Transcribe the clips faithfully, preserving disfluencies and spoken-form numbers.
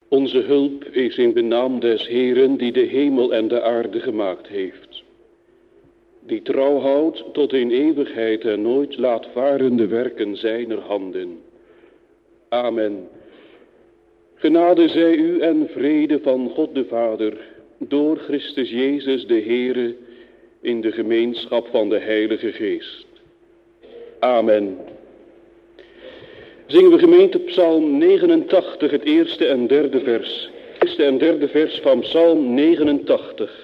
Onze hulp is in de naam des Heeren die de hemel en de aarde gemaakt heeft. Die trouw houdt tot in eeuwigheid en nooit laat varen de werken zijner handen. Amen. Genade zij u en vrede van God de Vader, door Christus Jezus de Heere, in de gemeenschap van de Heilige Geest. Amen. Zingen we gemeente Psalm negenentachtig, het eerste en derde vers. Het eerste en derde vers van Psalm negenentachtig.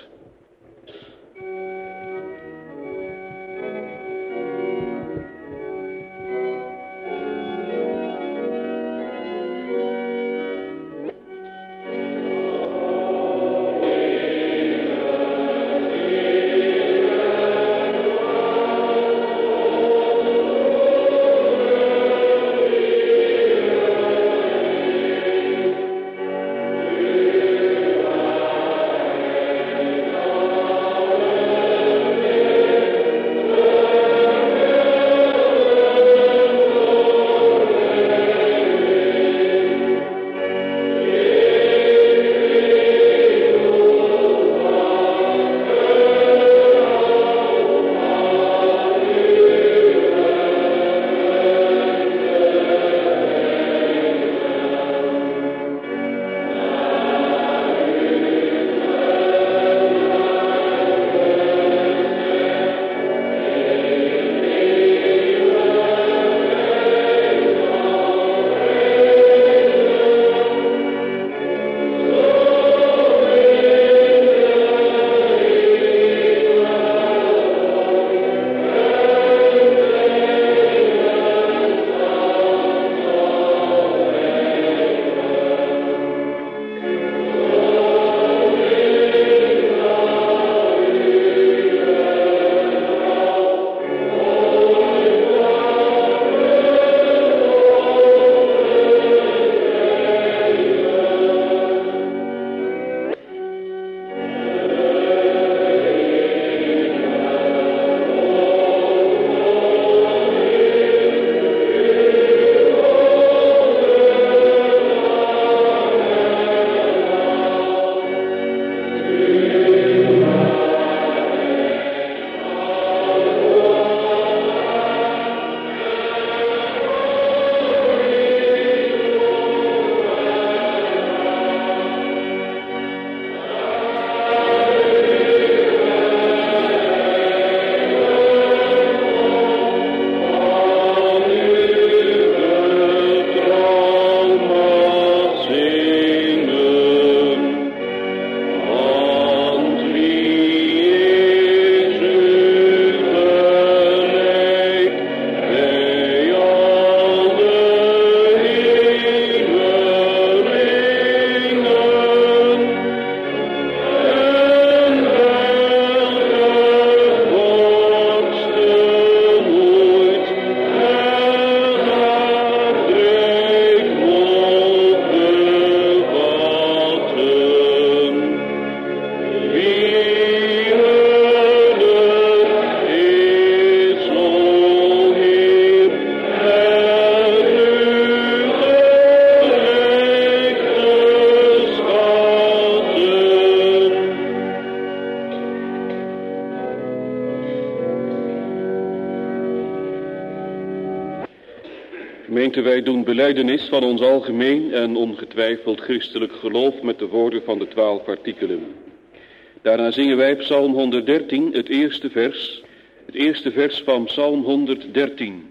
Gemeente, wij doen belijdenis van ons algemeen en ongetwijfeld christelijk geloof met de woorden van de twaalf artikelen. Daarna zingen wij Psalm honderddertien, het eerste vers, het eerste vers van Psalm honderddertien.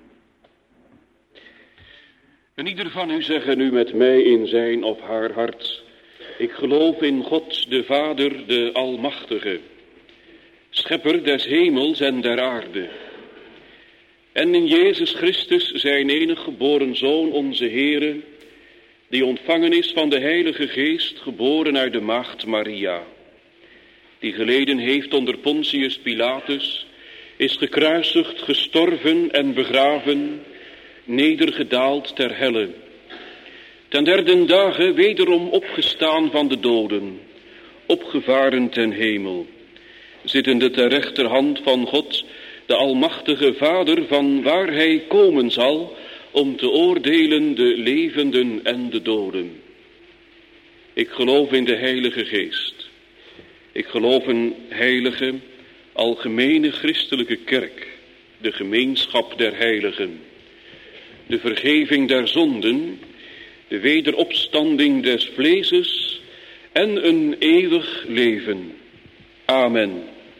En ieder van u zeggen nu met mij in zijn of haar hart: ik geloof in God de Vader, de Almachtige, schepper des hemels en der aarde. En in Jezus Christus, zijn enig geboren Zoon, onze Heere, die ontvangen is van de Heilige Geest, geboren uit de maagd Maria, die geleden heeft onder Pontius Pilatus, is gekruisigd, gestorven en begraven, nedergedaald ter helle, ten derde dagen wederom opgestaan van de doden, opgevaren ten hemel, zittende ter rechterhand van God, de Almachtige Vader, van waar hij komen zal om te oordelen de levenden en de doden. Ik geloof in de Heilige Geest. Ik geloof een heilige, algemene christelijke kerk, de gemeenschap der heiligen, de vergeving der zonden, de wederopstanding des vleeses en een eeuwig leven. Amen.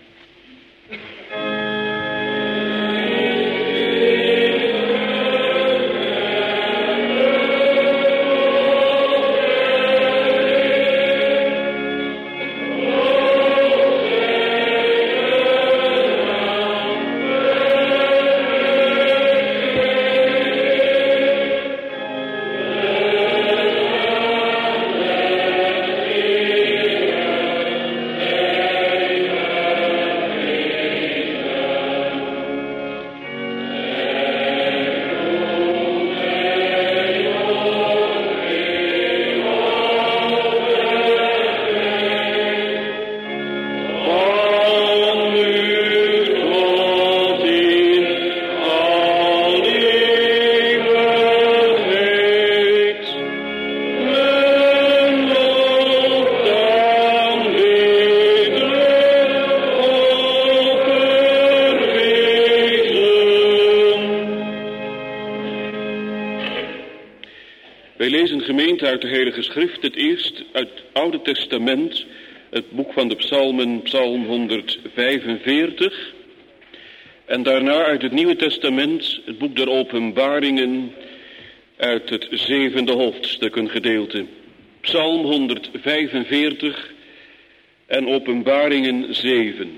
Uit de Heilige Schrift, het eerst uit het Oude Testament, het boek van de Psalmen, Psalm honderdvijfenveertig. En daarna uit het Nieuwe Testament, het boek der Openbaringen, uit het zevende hoofdstuk, een gedeelte. Psalm honderdvijfenveertig en Openbaringen zeven.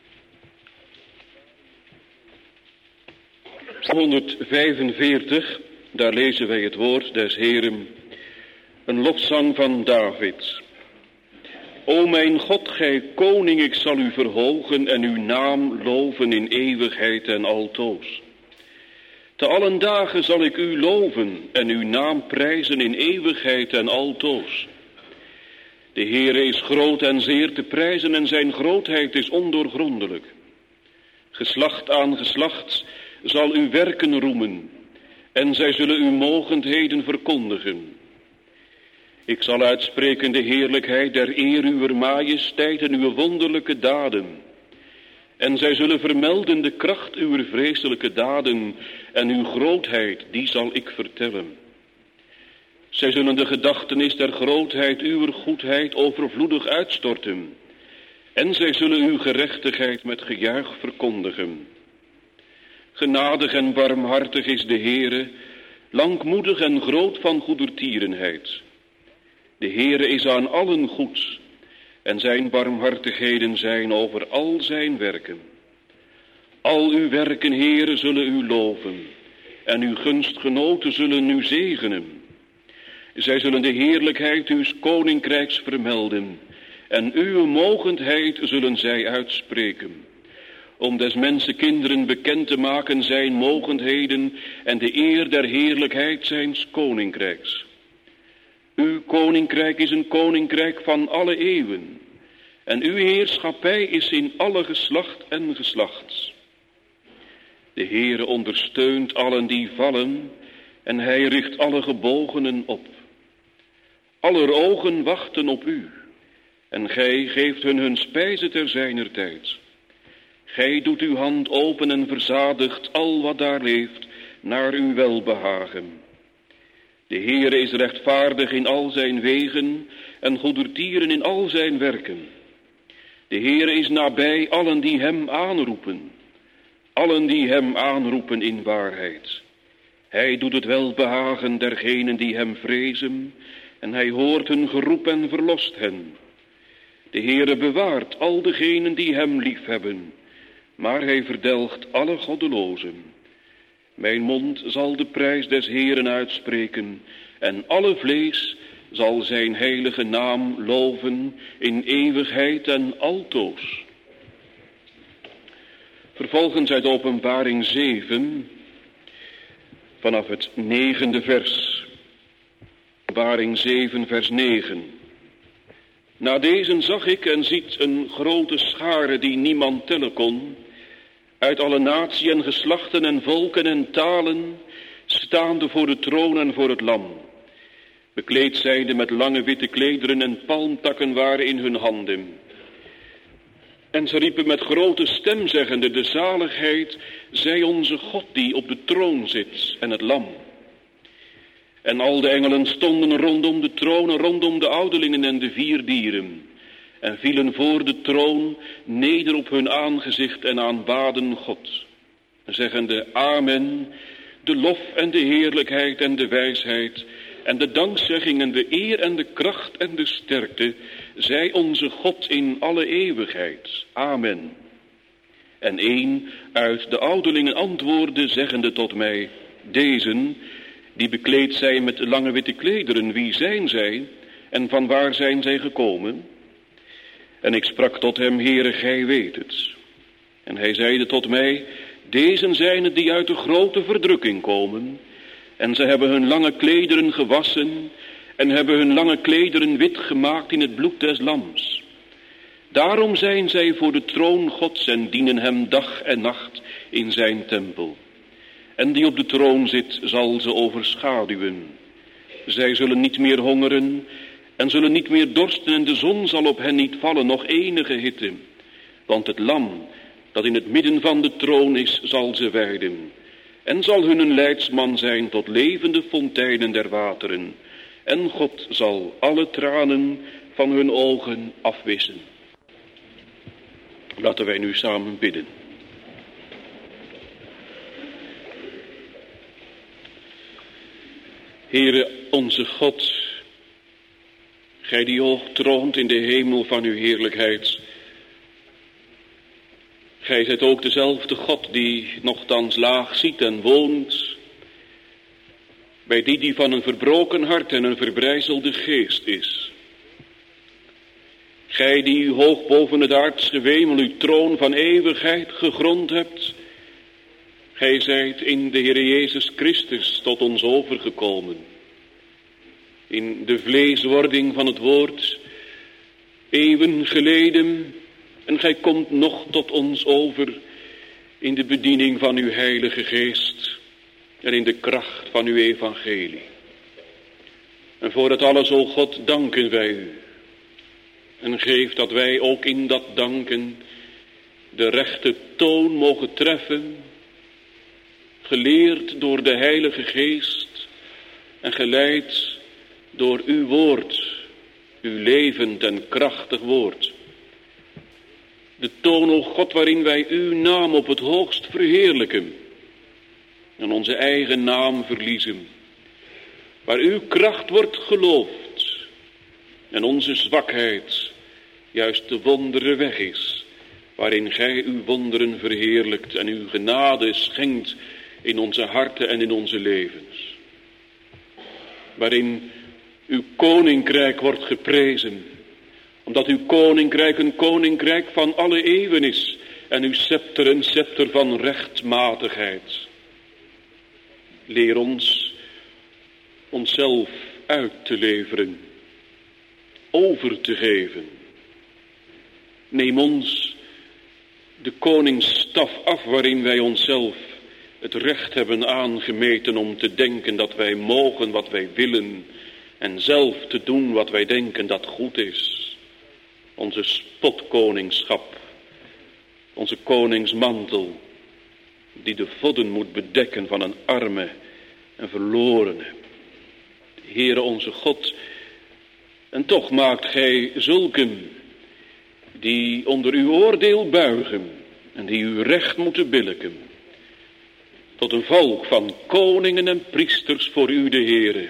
Psalm honderdvijfenveertig, daar lezen wij het woord des Heeren. Een lofzang van David. O mijn God, gij koning, ik zal u verhogen en uw naam loven in eeuwigheid en altoos. Te allen dagen zal ik u loven en uw naam prijzen in eeuwigheid en altoos. De Heere is groot en zeer te prijzen en zijn grootheid is ondoorgrondelijk. Geslacht aan geslacht zal uw werken roemen en zij zullen uw mogendheden verkondigen. Ik zal uitspreken de heerlijkheid der eer uwer majesteit en uw wonderlijke daden. En zij zullen vermelden de kracht uwer vreselijke daden en uw grootheid, die zal ik vertellen. Zij zullen de gedachtenis der grootheid uwer goedheid overvloedig uitstorten. En zij zullen uw gerechtigheid met gejuich verkondigen. Genadig en barmhartig is de Heere, langmoedig en groot van goedertierenheid. De Heere is aan allen goed, en zijn barmhartigheden zijn over al zijn werken. Al uw werken, Heere, zullen u loven, en uw gunstgenoten zullen u zegenen. Zij zullen de heerlijkheid uws koninkrijks vermelden, en uw mogendheid zullen zij uitspreken. Om des mensen kinderen bekend te maken zijn mogendheden en de eer der heerlijkheid zijns koninkrijks. Uw koninkrijk is een koninkrijk van alle eeuwen. En uw heerschappij is in alle geslacht en geslachts. De Heere ondersteunt allen die vallen. En hij richt alle gebogenen op. Aller ogen wachten op u. En gij geeft hun hun spijze ter zijner tijd. Gij doet uw hand open en verzadigt al wat daar leeft naar uw welbehagen. De Heere is rechtvaardig in al zijn wegen en goedertieren in al zijn werken. De Heere is nabij allen die hem aanroepen, allen die hem aanroepen in waarheid. Hij doet het welbehagen dergenen die hem vrezen en hij hoort hun geroep en verlost hen. De Heere bewaart al degenen die hem liefhebben, maar hij verdelgt alle goddelozen. Mijn mond zal de prijs des Heeren uitspreken en alle vlees zal zijn heilige naam loven in eeuwigheid en altoos. Vervolgens uit Openbaring zeven, vanaf het negende vers. Openbaring zeven, vers negen. Na deze zag ik en ziet een grote schare die niemand tellen kon, uit alle naties en geslachten en volken en talen, staande voor de troon en voor het lam. bekleed zijnde met lange witte klederen en palmtakken waren in hun handen. En ze riepen met grote stem zeggende, de zaligheid zij onze God die op de troon zit en het lam. En al de engelen stonden rondom de troon en rondom de ouderlingen en de vier dieren. En vielen voor de troon neder op hun aangezicht en aanbaden God. Zeggende, amen, de lof en de heerlijkheid en de wijsheid en de dankzegging en de eer en de kracht en de sterkte, zij onze God in alle eeuwigheid. Amen. En een uit de ouderlingen antwoordde, zeggende tot mij, dezen, die bekleed zijn met lange witte klederen, wie zijn zij en van waar zijn zij gekomen? En ik sprak tot hem, Heere, gij weet het. En hij zeide tot mij, dezen zijn het die uit de grote verdrukking komen, en ze hebben hun lange klederen gewassen en hebben hun lange klederen wit gemaakt in het bloed des lams. Daarom zijn zij voor de troon Gods en dienen hem dag en nacht in zijn tempel. En die op de troon zit, zal ze overschaduwen. Zij zullen niet meer hongeren en zullen niet meer dorsten en de zon zal op hen niet vallen, nog enige hitte. Want het lam dat in het midden van de troon is, zal ze weiden. En zal hun een leidsman zijn tot levende fonteinen der wateren. En God zal alle tranen van hun ogen afwissen. Laten wij nu samen bidden. Heere onze God, gij die hoog troont in de hemel van uw heerlijkheid. Gij zijt ook dezelfde God die nochtans laag ziet en woont bij die die van een verbroken hart en een verbrijzelde geest is. Gij die hoog boven het aards gewemel uw troon van eeuwigheid gegrond hebt, gij zijt in de Heere Jezus Christus tot ons overgekomen. In de vleeswording van het woord, eeuwen geleden, en gij komt nog tot ons over in de bediening van uw Heilige Geest en in de kracht van uw evangelie. En voor het alles, o God, danken wij u. En geef dat wij ook in dat danken de rechte toon mogen treffen, geleerd door de Heilige Geest en geleid door uw woord, uw levend en krachtig woord. De toon, o God, waarin wij uw naam op het hoogst verheerlijken en onze eigen naam verliezen. Waar uw kracht wordt geloofd en onze zwakheid juist de wondere weg is, waarin gij uw wonderen verheerlijkt en uw genade schenkt in onze harten en in onze levens. Waarin uw koninkrijk wordt geprezen, omdat uw koninkrijk een koninkrijk van alle eeuwen is en uw scepter een scepter van rechtmatigheid. Leer ons onszelf uit te leveren, over te geven. Neem ons de koningsstaf af waarin wij onszelf het recht hebben aangemeten om te denken dat wij mogen wat wij willen en zelf te doen wat wij denken dat goed is. Onze spotkoningschap, onze koningsmantel, die de vodden moet bedekken van een arme en verlorene. Heere onze God, en toch maakt gij zulken die onder uw oordeel buigen en die uw recht moeten billijken, tot een volk van koningen en priesters voor u de Heere.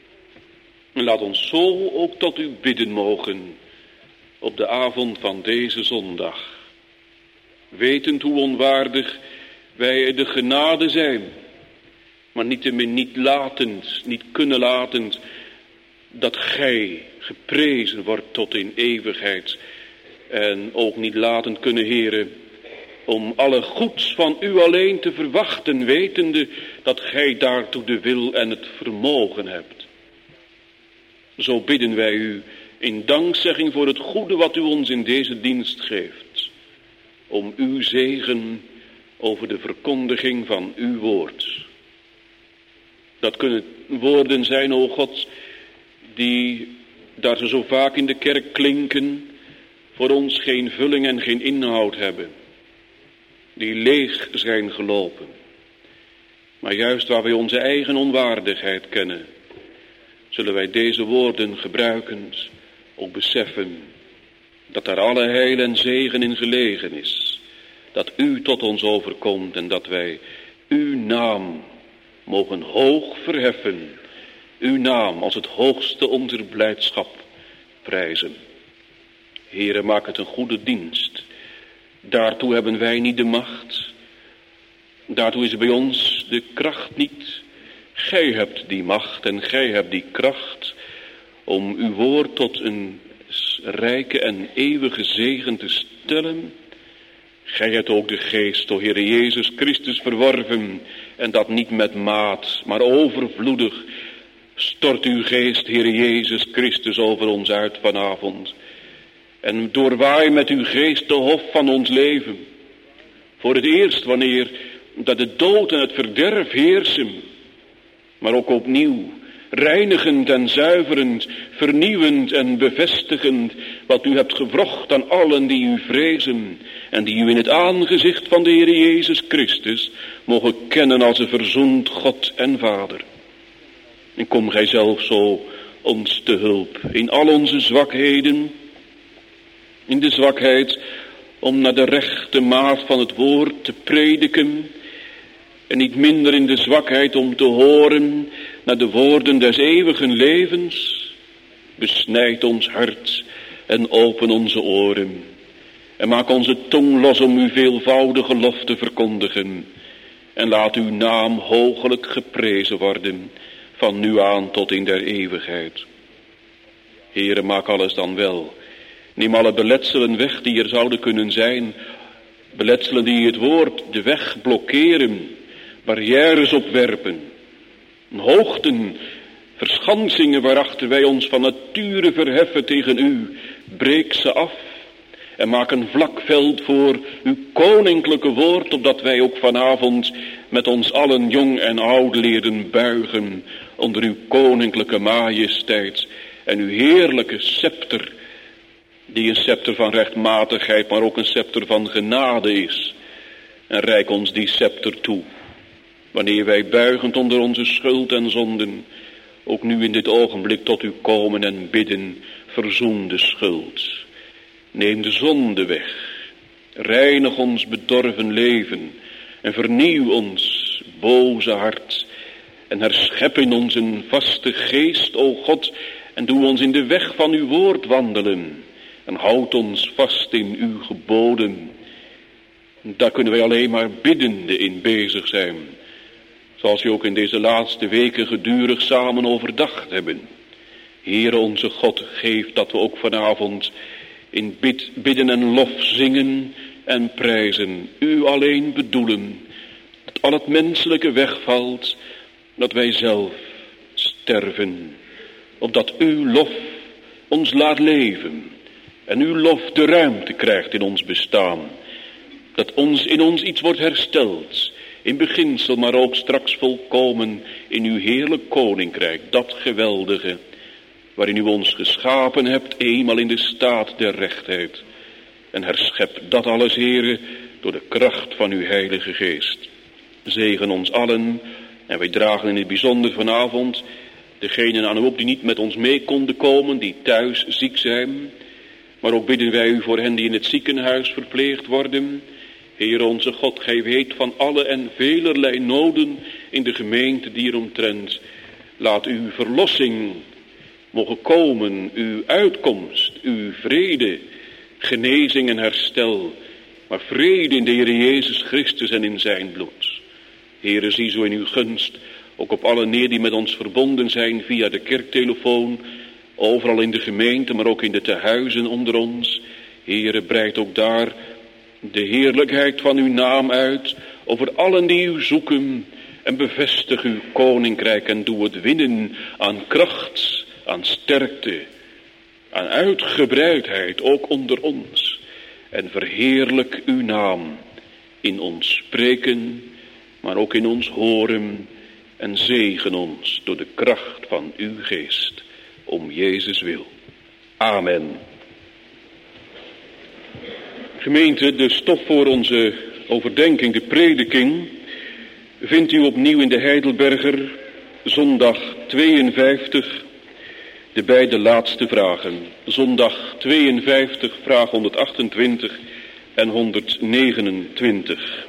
En laat ons zo ook tot u bidden mogen op de avond van deze zondag, wetend hoe onwaardig wij de genade zijn, maar niettemin niet latend, niet kunnen latend, dat gij geprezen wordt tot in eeuwigheid, en ook niet latend kunnen, Heere, om alle goeds van u alleen te verwachten, wetende dat gij daartoe de wil en het vermogen hebt. Zo bidden wij u in dankzegging voor het goede wat u ons in deze dienst geeft, om uw zegen over de verkondiging van uw woord. Dat kunnen woorden zijn, o God, die, daar ze zo vaak in de kerk klinken, voor ons geen vulling en geen inhoud hebben. Die leeg zijn gelopen. Maar juist waar wij onze eigen onwaardigheid kennen, zullen wij deze woorden gebruikend ook beseffen dat daar alle heil en zegen in gelegen is. Dat u tot ons overkomt en dat wij uw naam mogen hoog verheffen. Uw naam als het hoogste onder blijdschap prijzen. Heere, maak het een goede dienst. Daartoe hebben wij niet de macht. Daartoe is bij ons de kracht niet. Gij hebt die macht en gij hebt die kracht om uw woord tot een rijke en eeuwige zegen te stellen. Gij hebt ook de geest, o Heere Jezus Christus, verworven, en dat niet met maat, maar overvloedig. Stort uw geest, Heere Jezus Christus, over ons uit vanavond. En doorwaai met uw geest de hof van ons leven. Voor het eerst wanneer dat de dood en het verderf heersen, maar ook opnieuw, reinigend en zuiverend, vernieuwend en bevestigend, wat u hebt gewrocht aan allen die u vrezen en die u in het aangezicht van de Heer Jezus Christus mogen kennen als een verzoend God en Vader. En kom gij zelf zo ons te hulp in al onze zwakheden, in de zwakheid om naar de rechte maat van het woord te prediken, en niet minder in de zwakheid om te horen naar de woorden des eeuwigen levens. Besnijd ons hart en open onze oren. En maak onze tong los om uw veelvoudige lof te verkondigen. En laat uw naam hoogelijk geprezen worden, van nu aan tot in der eeuwigheid. Heere, maak alles dan wel. Neem alle beletselen weg die er zouden kunnen zijn. Beletselen die het woord de weg blokkeren. Barrières opwerpen, hoogten, verschansingen waarachter wij ons van nature verheffen tegen u, breek ze af en maak een vlak veld voor uw koninklijke woord, opdat wij ook vanavond met ons allen jong en oud leren buigen onder uw koninklijke majesteit en uw heerlijke scepter, die een scepter van rechtmatigheid, maar ook een scepter van genade is. En reik ons die scepter toe. Wanneer wij buigend onder onze schuld en zonden, ook nu in dit ogenblik tot u komen en bidden, verzoen de schuld. Neem de zonde weg, reinig ons bedorven leven en vernieuw ons boze hart. En herschep in ons een vaste geest, o God, en doe ons in de weg van uw woord wandelen. En houd ons vast in uw geboden. Daar kunnen wij alleen maar biddende in bezig zijn. Zoals we ook in deze laatste weken gedurig samen overdacht hebben. Heere onze God, geef dat we ook vanavond in bid, bidden en lof zingen en prijzen. U alleen bedoelen. Dat al het menselijke wegvalt. Dat wij zelf sterven. Opdat uw lof ons laat leven. En uw lof de ruimte krijgt in ons bestaan. Dat ons, in ons iets wordt hersteld. In beginsel, maar ook straks volkomen in uw heerlijk koninkrijk. Dat geweldige, waarin u ons geschapen hebt, eenmaal in de staat der rechtheid. En herschep dat alles, Heere, door de kracht van uw heilige geest. Zegen ons allen, en wij dragen in het bijzonder vanavond degenen aan u op die niet met ons mee konden komen, die thuis ziek zijn. Maar ook bidden wij u voor hen die in het ziekenhuis verpleegd worden. Heer onze God, gij weet van alle en velerlei noden in de gemeente die eromtrent. Laat uw verlossing mogen komen, uw uitkomst, uw vrede, genezing en herstel. Maar vrede in de Heer Jezus Christus en in zijn bloed. Heere, zie zo in uw gunst ook op alle neer die met ons verbonden zijn via de kerktelefoon. Overal in de gemeente, maar ook in de tehuizen onder ons. Heere, breid ook daar de heerlijkheid van uw naam uit over allen die u zoeken. En bevestig uw koninkrijk en doe het winnen aan kracht, aan sterkte, aan uitgebreidheid, ook onder ons. En verheerlijk uw naam in ons spreken, maar ook in ons horen. En zegen ons door de kracht van uw geest. om Jezus wil. Amen. Gemeente, de stof voor onze overdenking, de prediking, vindt u opnieuw in de Heidelberger, zondag tweeënvijftig, de beide laatste vragen. Zondag tweeënvijftig, vraag honderdachtentwintig en honderdnegenentwintig.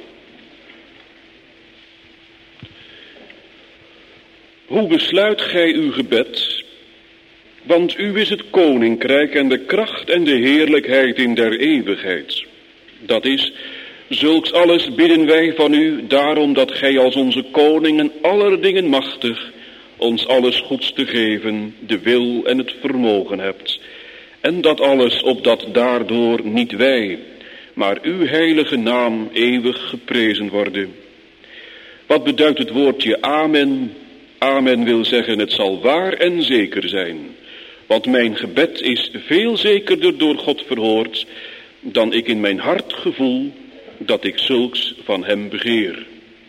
Hoe besluit gij uw gebed? Want u is het koninkrijk en de kracht en de heerlijkheid in der eeuwigheid. Dat is, zulks alles bidden wij van u, daarom dat gij als onze koning en aller dingen machtig ons alles goeds te geven, de wil en het vermogen hebt. En dat alles opdat daardoor niet wij, maar uw heilige naam eeuwig geprezen worden. Wat beduidt het woordje amen? Amen wil zeggen, het zal waar en zeker zijn. Want mijn gebed is veel zekerder door God verhoord, dan ik in mijn hart gevoel dat ik zulks van hem begeer.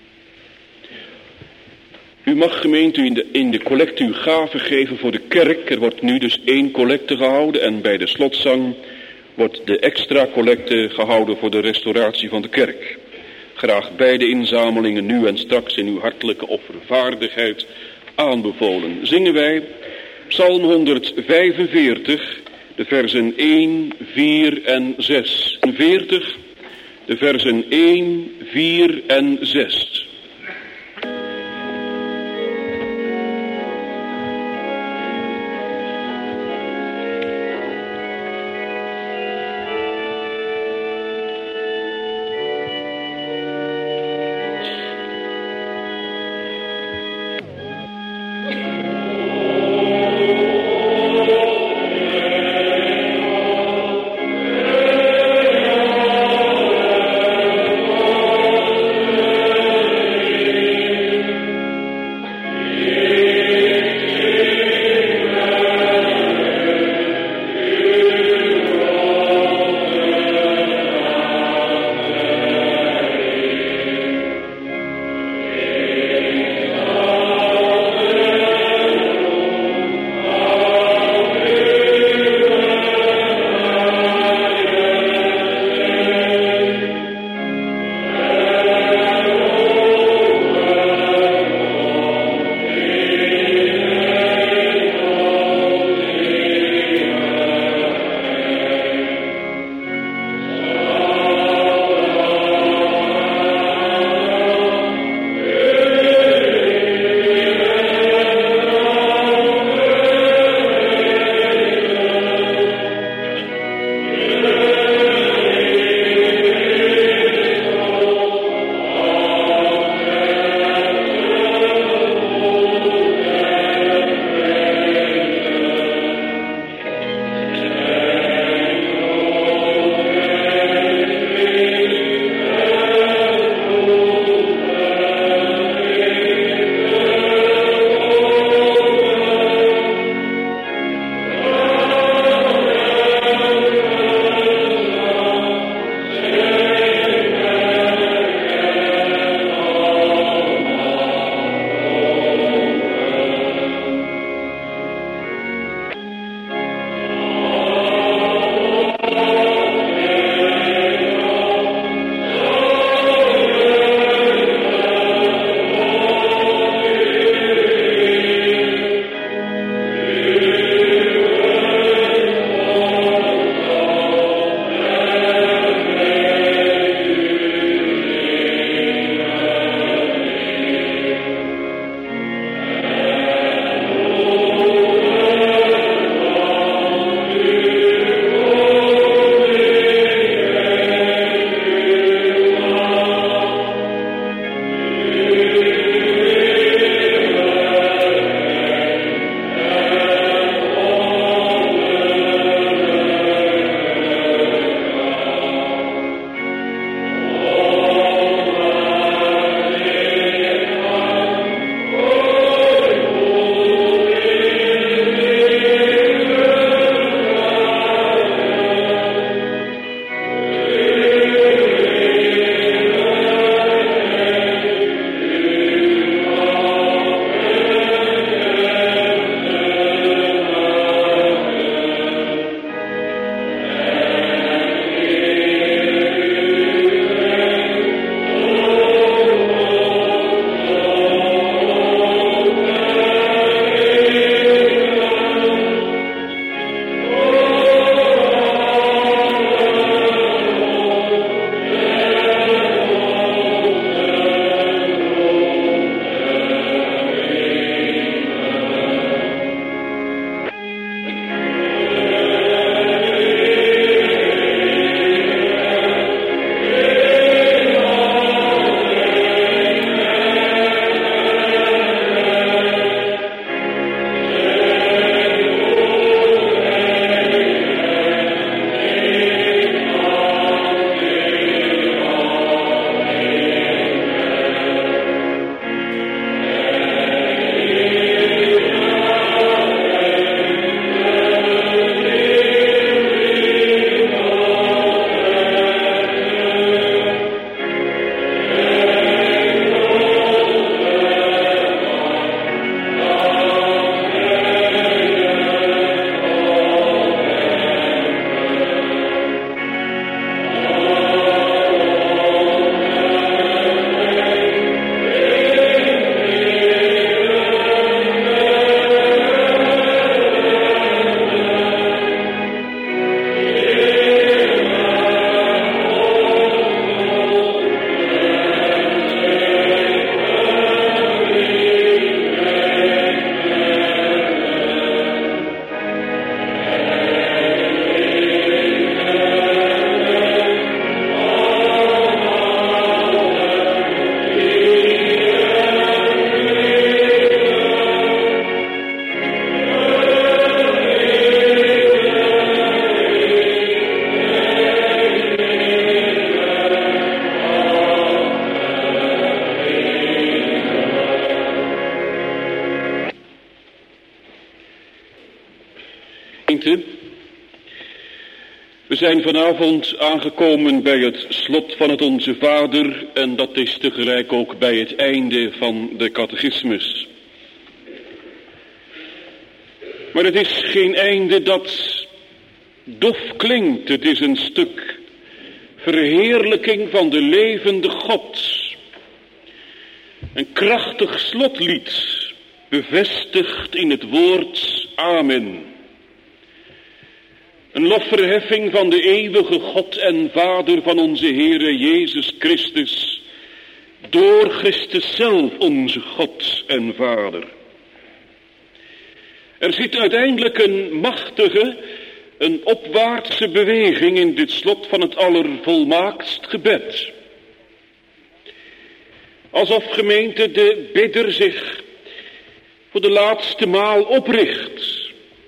U mag, gemeente, in de, in de collecte uw gave geven voor de kerk. Er wordt nu dus één collecte gehouden en bij de slotzang wordt de extra collecte gehouden voor de restauratie van de kerk. Graag beide inzamelingen nu en straks in uw hartelijke offervaardigheid aanbevolen. Zingen wij Psalm honderdvijfenveertig, de versen één, vier en zes. veertig, de versen één, vier en zes. We zijn vanavond aangekomen bij het slot van het Onze Vader en dat is tegelijk ook bij het einde van de catechismus. Maar het is geen einde dat dof klinkt, het is een stuk verheerlijking van de levende God. Een krachtig slotlied, bevestigd in het woord Amen. Een lofverheffing van de eeuwige God en Vader van onze Heere Jezus Christus, door Christus zelf onze God en Vader. Er zit uiteindelijk een machtige, een opwaartse beweging in dit slot van het allervolmaaktst gebed. Alsof, gemeente, de bidder zich voor de laatste maal opricht.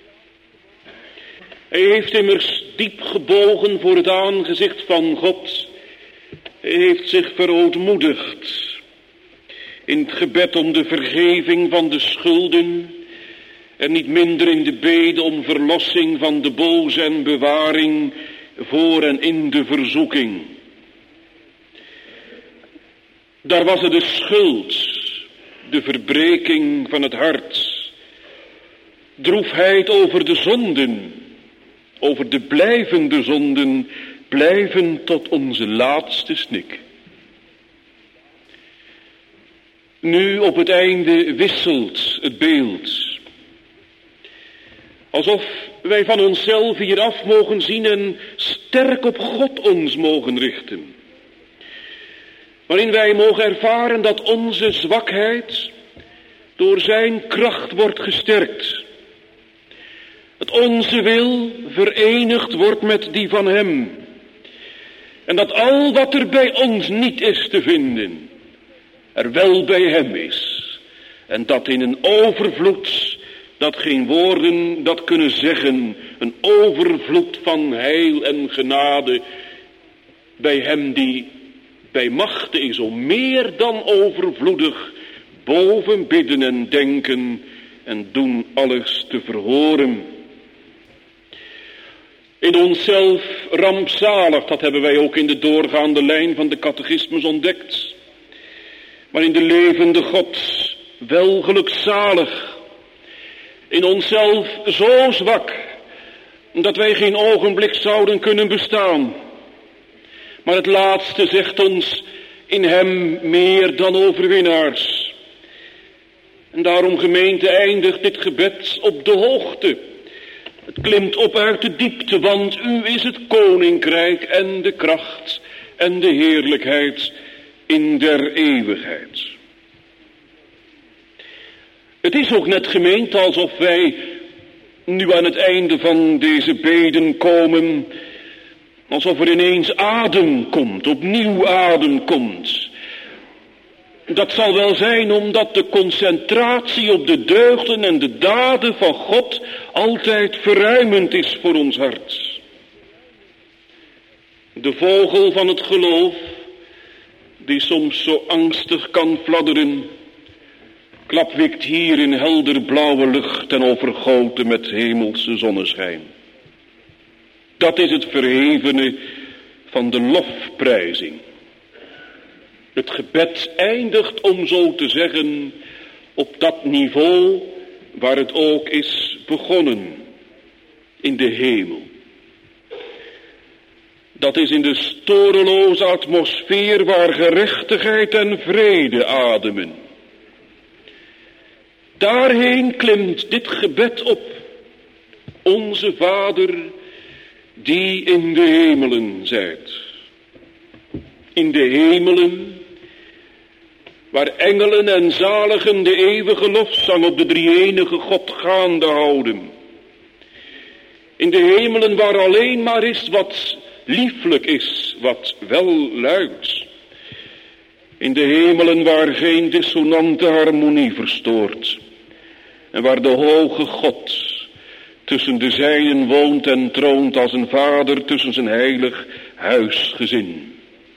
Hij heeft immers diep gebogen voor het aangezicht van God. Hij heeft zich verootmoedigd in het gebed om de vergeving van de schulden en niet minder in de bede om verlossing van de boze en bewaring voor en in de verzoeking. Daar was er de schuld, de verbreking van het hart, droefheid over de zonden, over de blijvende zonden, blijven tot onze laatste snik. Nu op het einde wisselt het beeld. Alsof wij van onszelf hier af mogen zien en sterk op God ons mogen richten. Waarin wij mogen ervaren dat onze zwakheid door zijn kracht wordt gesterkt. Dat onze wil verenigd wordt met die van hem. En dat al wat er bij ons niet is te vinden, er wel bij hem is. En dat in een overvloed, dat geen woorden dat kunnen zeggen, een overvloed van heil en genade bij hem die bij machte is om meer dan overvloedig boven bidden en denken en doen alles te verhoren. In onszelf rampzalig, dat hebben wij ook in de doorgaande lijn van de catechismus ontdekt. Maar in de levende God wel gelukzalig. In onszelf zo zwak, dat wij geen ogenblik zouden kunnen bestaan. Maar het laatste zegt ons, in hem meer dan overwinnaars. En daarom, gemeente, eindigt dit gebed op de hoogte. Het klimt op uit de diepte, want u is het koninkrijk en de kracht en de heerlijkheid in der eeuwigheid. Het is ook net, gemeente, alsof wij nu aan het einde van deze beden komen, alsof er ineens adem komt, opnieuw adem komt. Dat zal wel zijn omdat de concentratie op de deugden en de daden van God altijd verruimend is voor ons hart. De vogel van het geloof, die soms zo angstig kan fladderen, klapwiekt hier in helder blauwe lucht en overgoten met hemelse zonneschijn. Dat is het verhevene van de lofprijzing. Het gebed eindigt, om zo te zeggen, op dat niveau waar het ook is begonnen, in de hemel. Dat is in de storeloze atmosfeer waar gerechtigheid en vrede ademen. Daarheen klimt dit gebed op. Onze Vader, die in de hemelen zijt. In de hemelen, waar engelen en zaligen de eeuwige lofzang op de drie-enige God gaande houden. In de hemelen waar alleen maar is wat lieflijk is, wat wel luidt. In de hemelen waar geen dissonante harmonie verstoort. En waar de hoge God tussen de zijnen woont en troont als een vader tussen zijn heilig huisgezin.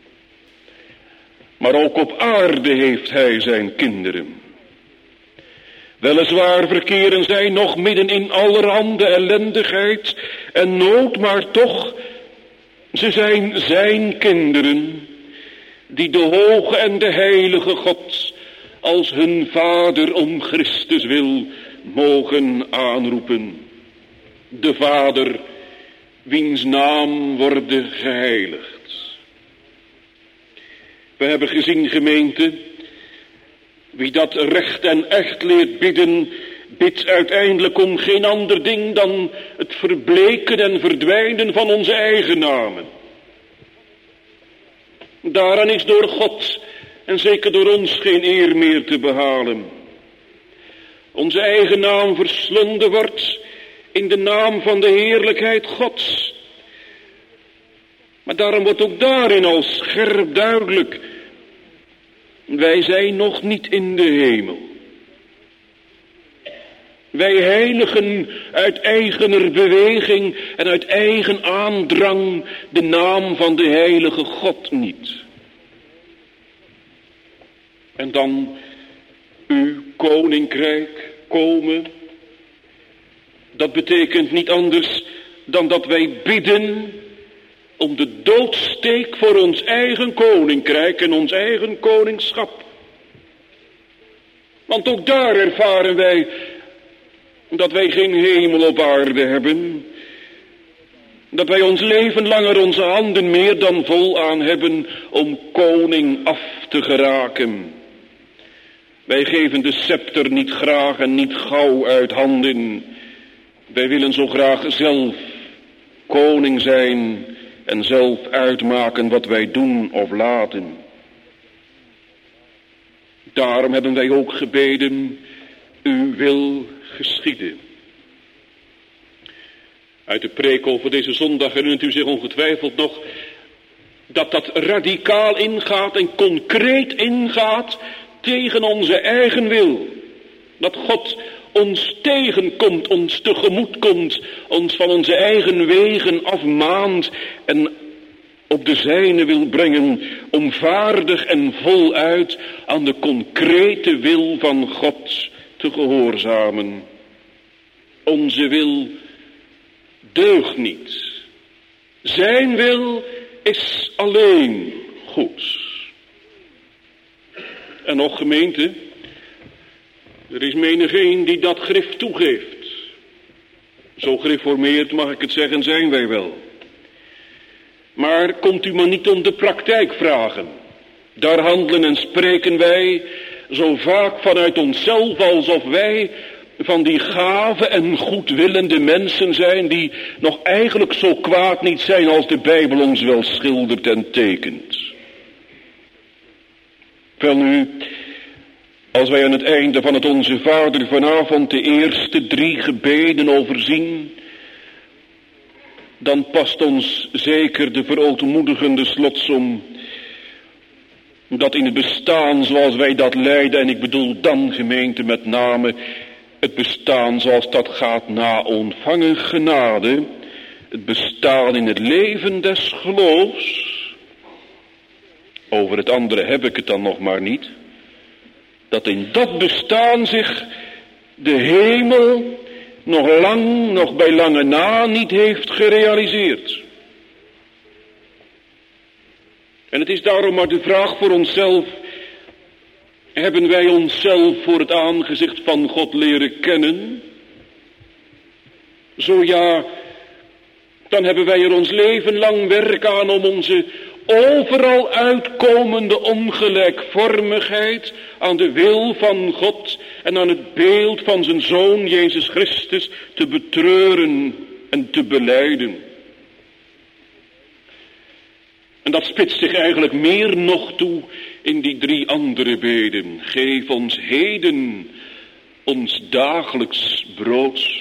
Maar ook op aarde heeft hij zijn kinderen. Weliswaar verkeren zij nog midden in allerhande ellendigheid en nood, maar toch Ze zijn zijn kinderen, die de hoge en de heilige God als hun vader om Christus wil mogen aanroepen. De Vader, wiens naam worden geheiligd. We hebben gezien, gemeente, wie dat recht en echt leert bidden, bidt uiteindelijk om geen ander ding dan het verbleken en verdwijnen van onze eigen namen. Daaraan is door God en zeker door ons geen eer meer te behalen. Onze eigen naam verslonden wordt in de naam van de heerlijkheid Gods. Maar daarom wordt ook daarin al scherp duidelijk: wij zijn nog niet in de hemel. Wij heiligen uit eigener beweging en uit eigen aandrang de naam van de heilige God niet. En dan uw koninkrijk komen, dat betekent niet anders dan dat wij bidden om de doodsteek voor ons eigen koninkrijk en ons eigen koningschap. Want ook daar ervaren wij dat wij geen hemel op aarde hebben. Dat wij ons leven langer onze handen meer dan vol aan hebben om koning af te geraken. Wij geven de scepter niet graag en niet gauw uit handen. Wij willen zo graag zelf koning zijn en zelf uitmaken wat wij doen of laten. Daarom hebben wij ook gebeden: uw wil geschieden. Uit de preek over deze zondag herinnert u zich ongetwijfeld nog dat dat radicaal ingaat en concreet ingaat tegen onze eigen wil. Dat God ons tegenkomt, ons tegemoet komt, ons van onze eigen wegen afmaant en op de zijne wil brengen om vaardig en voluit aan de concrete wil van God te gehoorzamen. Onze wil deugt niet. Zijn wil is alleen goed. En nog, gemeente, er is menigeen die dat grif toegeeft. Zo gereformeerd, mag ik het zeggen, zijn wij wel. Maar komt u maar niet om de praktijk vragen. Daar handelen en spreken wij zo vaak vanuit onszelf alsof wij van die gave en goedwillende mensen zijn die nog eigenlijk zo kwaad niet zijn als de Bijbel ons wel schildert en tekent. Welnu, als wij aan het einde van het Onze Vader vanavond de eerste drie gebeden overzien, dan past ons zeker de verootmoedigende slotsom dat in het bestaan zoals wij dat leiden, en ik bedoel dan, gemeente, met name het bestaan zoals dat gaat na ontvangen genade, het bestaan in het leven des geloofs. Over het andere heb ik het dan nog maar niet. Dat in dat bestaan zich de hemel nog lang, nog bij lange na niet heeft gerealiseerd. En het is daarom maar de vraag voor onszelf: hebben wij onszelf voor het aangezicht van God leren kennen? Zo ja, dan hebben wij er ons leven lang werk aan om onze overal uitkomende ongelijkvormigheid aan de wil van God en aan het beeld van zijn Zoon Jezus Christus te betreuren en te belijden. En dat spitst zich eigenlijk meer nog toe in die drie andere beden. Geef ons heden ons dagelijks brood.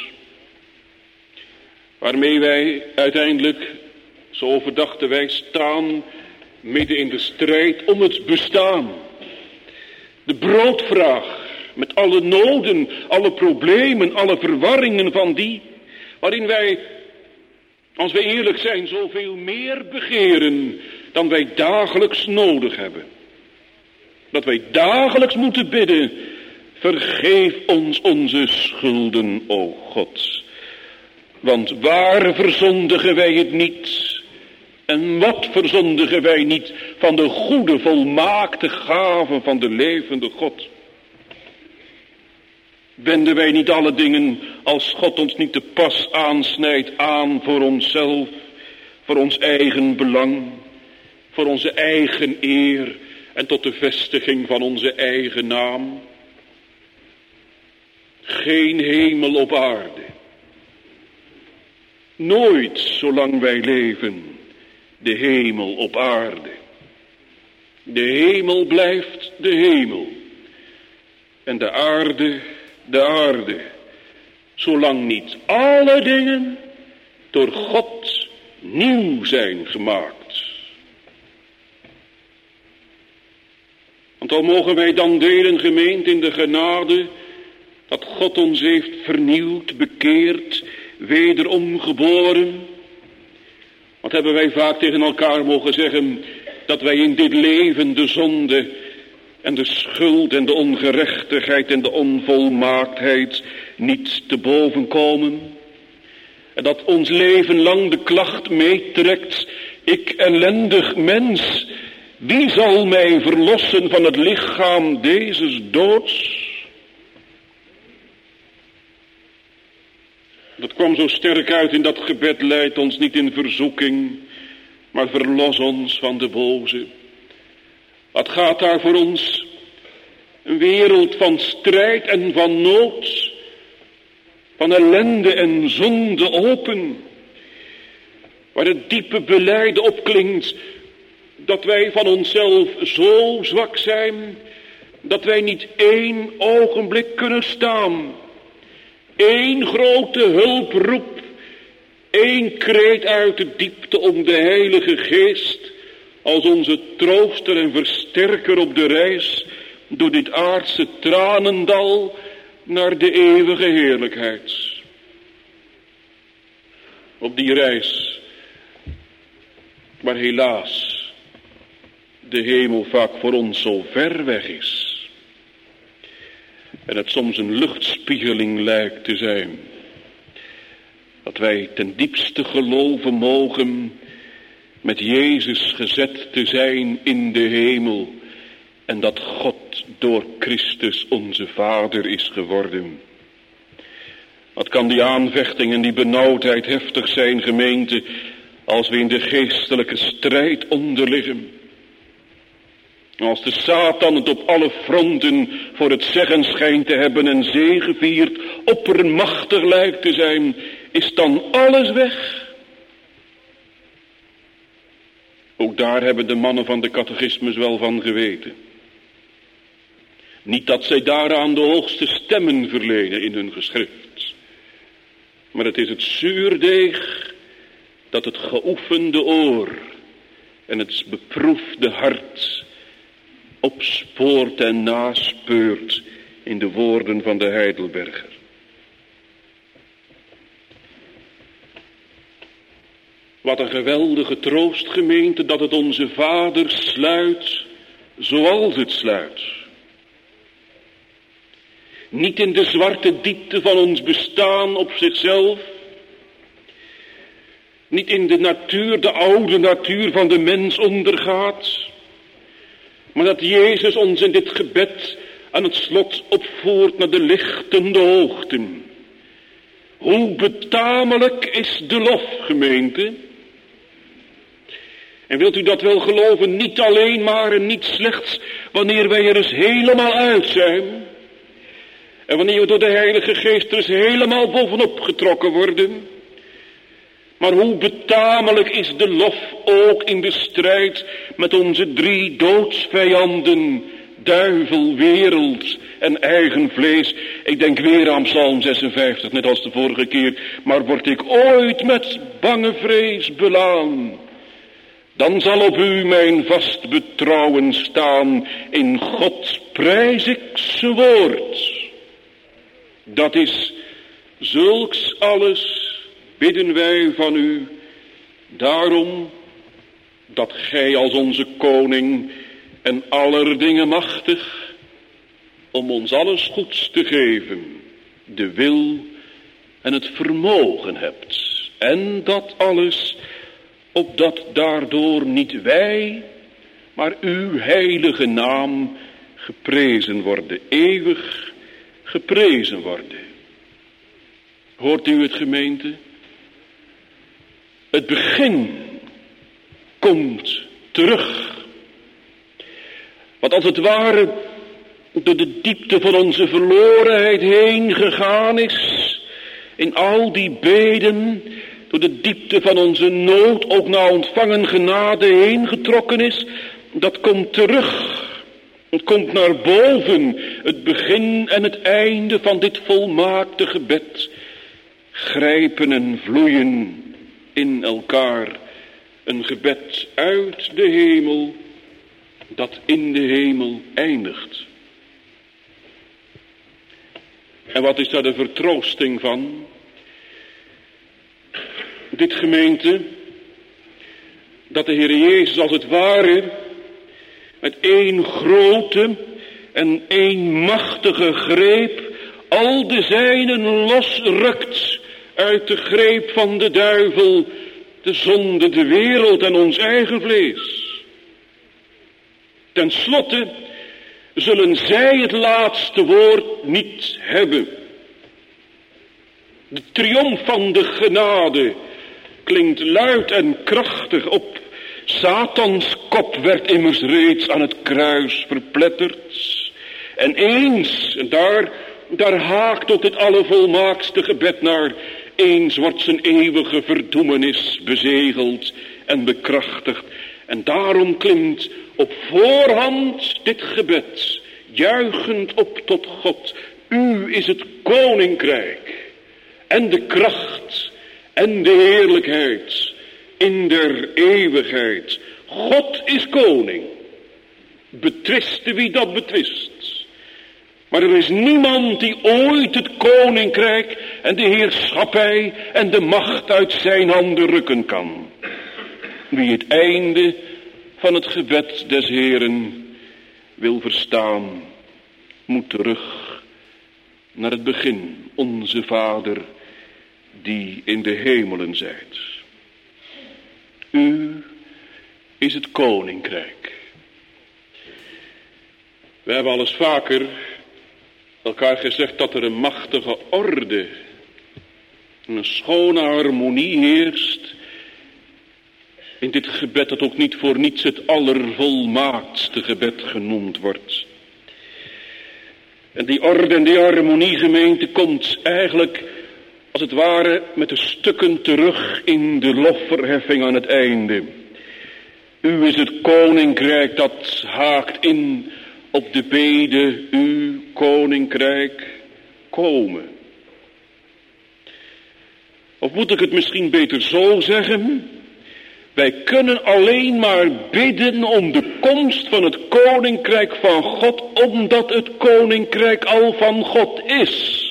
Waarmee wij uiteindelijk, zo verdachten wij, staan midden in de strijd om het bestaan. De broodvraag met alle noden, alle problemen, alle verwarringen van die, waarin wij, als we eerlijk zijn, zoveel meer begeren dan wij dagelijks nodig hebben. Dat wij dagelijks moeten bidden: vergeef ons onze schulden, o God. Want waar verzondigen wij het niet, En wat verzondigen wij niet van de goede, volmaakte gaven van de levende God? Wenden wij niet alle dingen, als God ons niet te pas aansnijdt, aan voor onszelf, voor ons eigen belang, voor onze eigen eer en tot de vestiging van onze eigen naam? Geen hemel op aarde. Nooit, zolang wij leven, de hemel op aarde. De hemel blijft de hemel. En de aarde, de aarde. Zolang niet alle dingen door God nieuw zijn gemaakt. Want al mogen wij dan delen, gemeente, in de genade dat God ons heeft vernieuwd, bekeerd, wederom geboren. Wat hebben wij vaak tegen elkaar mogen zeggen, dat wij in dit leven de zonde en de schuld en de ongerechtigheid en de onvolmaaktheid niet te boven komen. En dat ons leven lang de klacht meetrekt, ik ellendig mens, wie zal mij verlossen van het lichaam dezes doods? Dat kwam zo sterk uit in dat gebed, leidt ons niet in verzoeking, maar verlos ons van de boze. Wat gaat daar voor ons? Een wereld van strijd en van nood, van ellende en zonde open, waar het diepe belijden opklinkt, dat wij van onszelf zo zwak zijn, dat wij niet één ogenblik kunnen staan. Eén grote hulproep, één kreet uit de diepte om de Heilige Geest als onze trooster en versterker op de reis door dit aardse tranendal naar de eeuwige heerlijkheid. Op die reis, waar helaas de hemel vaak voor ons zo ver weg is. En het soms een luchtspiegeling lijkt te zijn. Dat wij ten diepste geloven mogen met Jezus gezet te zijn in de hemel. En dat God door Christus onze Vader is geworden. Wat kan die aanvechting en die benauwdheid heftig zijn, gemeente, als we in de geestelijke strijd onderliggen. Als de Satan het op alle fronten voor het zeggen schijnt te hebben en zegeviert, oppermachtig lijkt te zijn, is dan alles weg? Ook daar hebben de mannen van de catechismus wel van geweten. Niet dat zij daaraan de hoogste stemmen verlenen in hun geschrift, maar het is het zuurdeeg dat het geoefende oor en het beproefde hart opspoort en naspeurt in de woorden van de Heidelberger. Wat een geweldige troost, gemeente, dat het onze Vader sluit zoals het sluit. Niet in de zwarte diepte van ons bestaan op zichzelf, niet in de natuur, de oude natuur van de mens ondergaat, maar dat Jezus ons in dit gebed aan het slot opvoert naar de lichtende hoogten. Hoe betamelijk is de lof, gemeente. En wilt u dat wel geloven, niet alleen maar en niet slechts wanneer wij er eens helemaal uit zijn. En wanneer we door de Heilige Geest er eens helemaal bovenop getrokken worden. Maar hoe betamelijk is de lof ook in de strijd met onze drie doodsvijanden, duivel, wereld en eigen vlees. Ik denk weer aan Psalm zesenvijftig, net als de vorige keer. Maar word ik ooit met bange vrees belaan, dan zal op u mijn vast betrouwen staan. In God prijs ik zijn woord. Dat is zulks alles, bidden wij van u, daarom dat gij als onze koning en aller dingen machtig, om ons alles goeds te geven, de wil en het vermogen hebt. En dat alles opdat daardoor niet wij, maar uw heilige naam geprezen worden, eeuwig geprezen worden. Hoort u het, gemeente? Het begin komt terug. Wat als het ware door de diepte van onze verlorenheid heen gegaan is, in al die beden, door de diepte van onze nood ook naar ontvangen genade heen getrokken is, dat komt terug. Het komt naar boven, het begin en het einde van dit volmaakte gebed grijpen en vloeien in elkaar. Een gebed uit de hemel dat in de hemel eindigt. En wat is daar de vertroosting van? Dit, gemeente, dat de Heer Jezus als het ware met één grote en één machtige greep al de zijnen losrukt uit de greep van de duivel, de zonde, de wereld en ons eigen vlees. Ten slotte zullen zij het laatste woord niet hebben. De triomf van de genade klinkt luid en krachtig op. Satans kop werd immers reeds aan het kruis verpletterd. En eens, en daar, daar haakt ook dit allervolmaakste gebed naar, eens wordt zijn eeuwige verdoemenis bezegeld en bekrachtigd. En daarom klimt op voorhand dit gebed, juichend op tot God. U is het koninkrijk en de kracht en de heerlijkheid in der eeuwigheid. God is koning. Betwiste wie dat betwist. Maar er is niemand die ooit het koninkrijk en de heerschappij en de macht uit zijn handen rukken kan. Wie het einde van het gebed des Heeren wil verstaan, moet terug naar het begin. Onze Vader die in de hemelen zijt. U is het koninkrijk. We hebben al eens vaker elkaar gezegd dat er een machtige orde, een schone harmonie heerst in dit gebed, dat ook niet voor niets het allervolmaaktste gebed genoemd wordt. En die orde en die harmonie, gemeente, komt eigenlijk als het ware met de stukken terug in de lofverheffing aan het einde. U is het koninkrijk, dat haakt in op de bede, uw koninkrijk komen. Of moet ik het misschien beter zo zeggen? Wij kunnen alleen maar bidden om de komst van het koninkrijk van God, omdat het koninkrijk al van God is.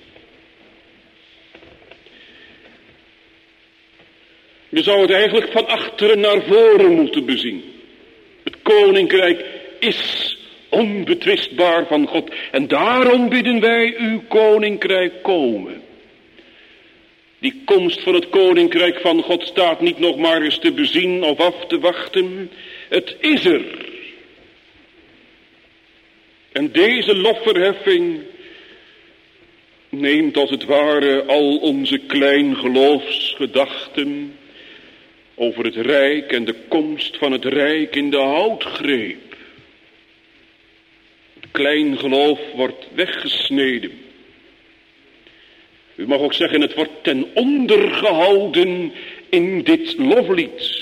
Je zou het eigenlijk van achteren naar voren moeten bezien. Het koninkrijk is onbetwistbaar van God. En daarom bidden wij uw koninkrijk komen. Die komst van het koninkrijk van God staat niet nog maar eens te bezien of af te wachten. Het is er. En deze lofverheffing neemt als het ware al onze kleingeloofsgedachten over het rijk en de komst van het rijk in de houtgreep. Het kleingeloof wordt weggesneden. U mag ook zeggen, het wordt ten onder gehouden in dit loflied.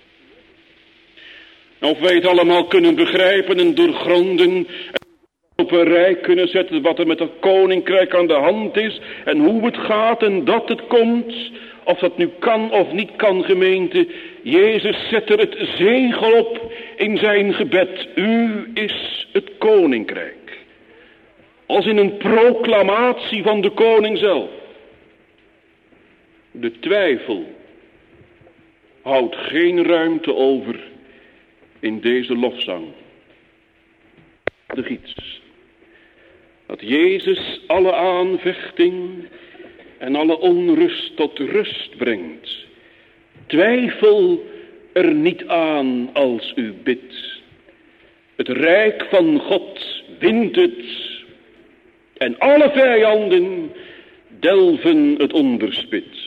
Nou, of wij het allemaal kunnen begrijpen en doorgronden en op een rij kunnen zetten wat er met het koninkrijk aan de hand is en hoe het gaat en dat het komt, of dat nu kan of niet kan, gemeente, Jezus zet er het zegel op in zijn gebed. U is het koninkrijk. Als in een proclamatie van de koning zelf. De twijfel houdt geen ruimte over in deze lofzang. De gids. Dat Jezus alle aanvechting en alle onrust tot rust brengt. Twijfel er niet aan als u bidt. Het rijk van God wint het en alle vijanden delven het onderspit.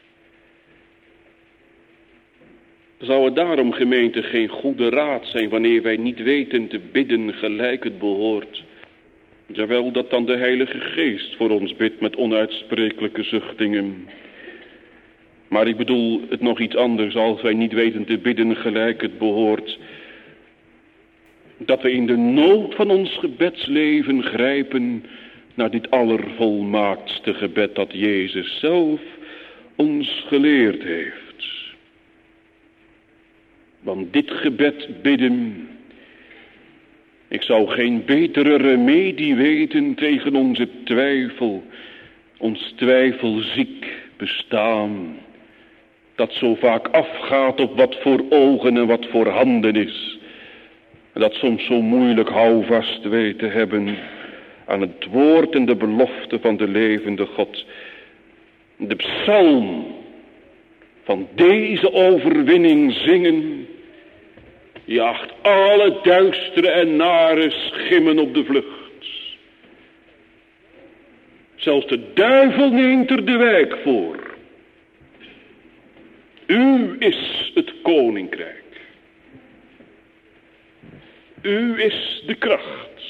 Zou het daarom, gemeente, geen goede raad zijn wanneer wij niet weten te bidden gelijk het behoort? Terwijl dat dan de Heilige Geest voor ons bidt met onuitsprekelijke zuchtingen. Maar ik bedoel het nog iets anders als wij niet weten te bidden gelijk het behoort. Dat we in de nood van ons gebedsleven grijpen naar dit allervolmaaktste gebed dat Jezus zelf ons geleerd heeft. Want dit gebed bidden, ik zou geen betere remedie weten tegen onze twijfel, ons twijfelziek bestaan, dat zo vaak afgaat op wat voor ogen en wat voor handen is, en dat soms zo moeilijk houvast weet te hebben aan het woord en de belofte van de levende God. De psalm van deze overwinning zingen jaagt alle duistere en nare schimmen op de vlucht. Zelfs de duivel neemt er de wijk voor. U is het koninkrijk. U is de kracht.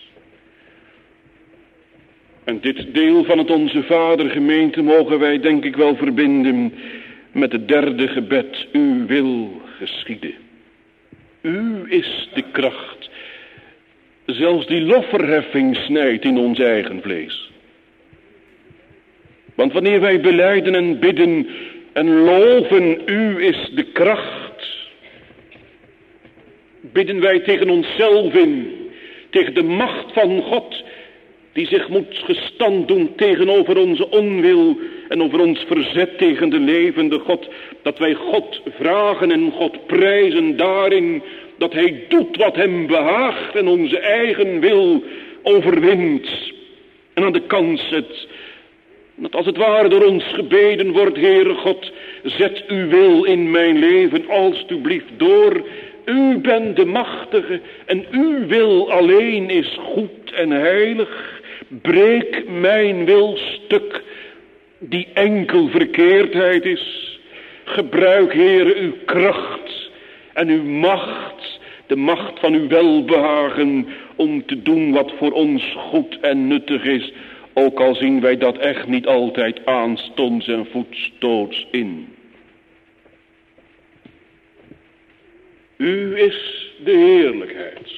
En dit deel van het Onze Vader, gemeente, mogen wij denk ik wel verbinden met het derde gebed. Uw wil geschieden. U is de kracht. Zelfs die lofverheffing snijdt in ons eigen vlees. Want wanneer wij belijden en bidden en loven, u is de kracht, bidden wij tegen onszelf in, tegen de macht van God, die zich moet gestand doen tegenover onze onwil en over ons verzet tegen de levende God, dat wij God vragen en God prijzen daarin, dat hij doet wat hem behaagt en onze eigen wil overwint en aan de kant zet. Dat als het ware door ons gebeden wordt, Heere God, zet uw wil in mijn leven alstublieft door. U bent de machtige en uw wil alleen is goed en heilig. Breek mijn wil stuk, die enkel verkeerdheid is. Gebruik, Heere, uw kracht en uw macht, de macht van uw welbehagen, om te doen wat voor ons goed en nuttig is. Ook al zien wij dat echt niet altijd aanstonds en voetstoots in. U is de heerlijkheid.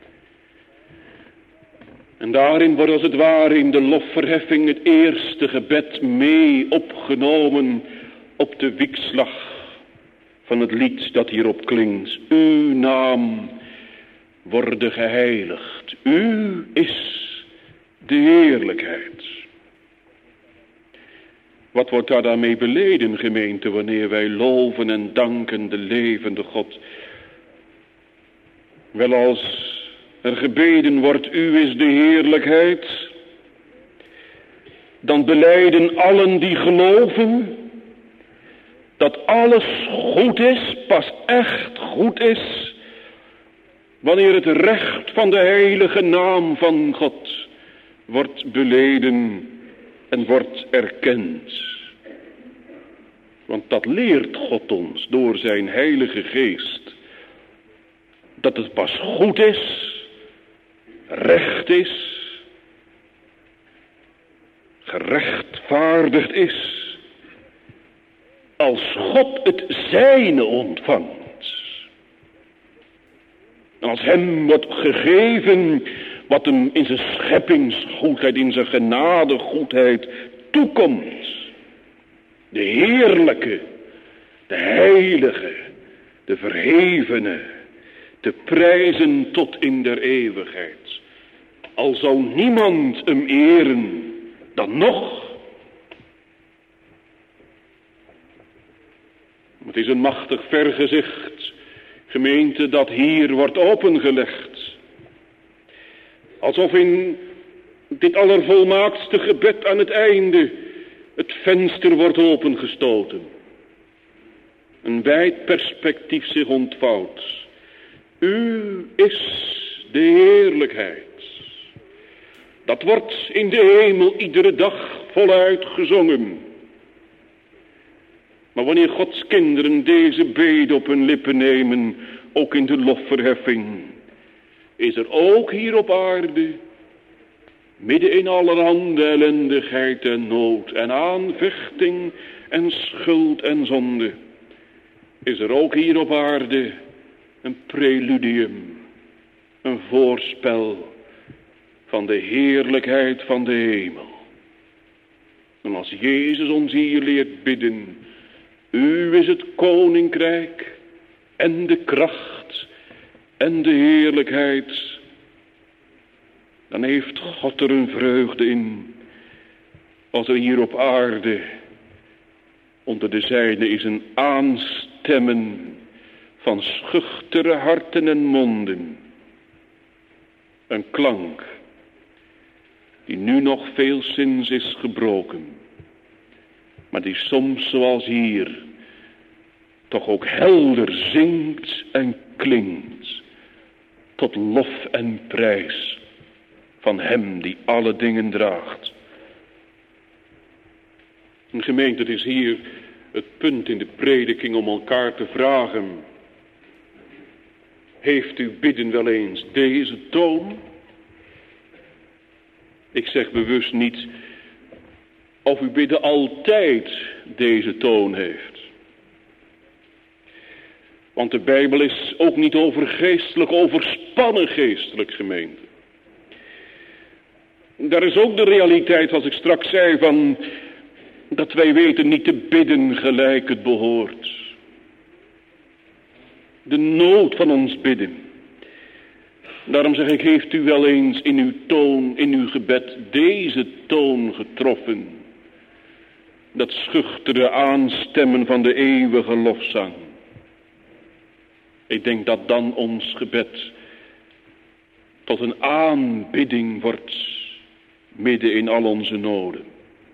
En daarin wordt als het ware in de lofverheffing het eerste gebed mee opgenomen op de wiekslag van het lied dat hierop klinkt. Uw naam worde geheiligd. U is de heerlijkheid. Wat wordt daar dan mee beleden, gemeente, wanneer wij loven en danken de levende God? Wel, als er gebeden wordt, u is de heerlijkheid, dan belijden allen die geloven dat alles goed is, pas echt goed is, wanneer het recht van de heilige naam van God wordt beleden en wordt erkend. Want dat leert God ons door zijn heilige geest, dat het pas goed is, recht is, gerechtvaardigd is, als God het zijne ontvangt. En als hem wordt gegeven wat hem in zijn scheppingsgoedheid, in zijn genadegoedheid toekomt. De heerlijke, de heilige, de verhevene, te prijzen tot in der eeuwigheid. Al zou niemand hem eren, dan nog. Het is een machtig vergezicht, gemeente, dat hier wordt opengelegd. Alsof in dit allervolmaaktste gebed aan het einde het venster wordt opengestoten. een wijd perspectief zich ontvouwt. U is de heerlijkheid. Dat wordt in de hemel iedere dag voluit gezongen. Maar wanneer Gods kinderen deze bede op hun lippen nemen, ook in de lofverheffing, is er ook hier op aarde, midden in allerhande ellendigheid en nood en aanvechting en schuld en zonde, is er ook hier op aarde een preludium, een voorspel van de heerlijkheid van de hemel. En als Jezus ons hier leert bidden, u is het koninkrijk en de kracht en de heerlijkheid, dan heeft God er een vreugde in, als er hier op aarde onder de zijne is een aanstemmen van schuchtere harten en monden. Een klank die nu nog veelzins is gebroken, maar die soms zoals hier toch ook helder zingt en klinkt tot lof en prijs van hem die alle dingen draagt. Een gemeente, het is hier het punt in de prediking om elkaar te vragen: heeft uw bidden wel eens deze toon? Ik zeg bewust niet of uw bidden altijd deze toon heeft. Want de Bijbel is ook niet over geestelijk, overspannen geestelijk, gemeente. Daar is ook de realiteit, zoals ik straks zei, van dat wij weten niet te bidden gelijk het behoort. De nood van ons bidden. Daarom zeg ik, heeft u wel eens in uw toon, in uw gebed, deze toon getroffen? Dat schuchtere aanstemmen van de eeuwige lofzang. Ik denk dat dan ons gebed tot een aanbidding wordt, midden in al onze noden.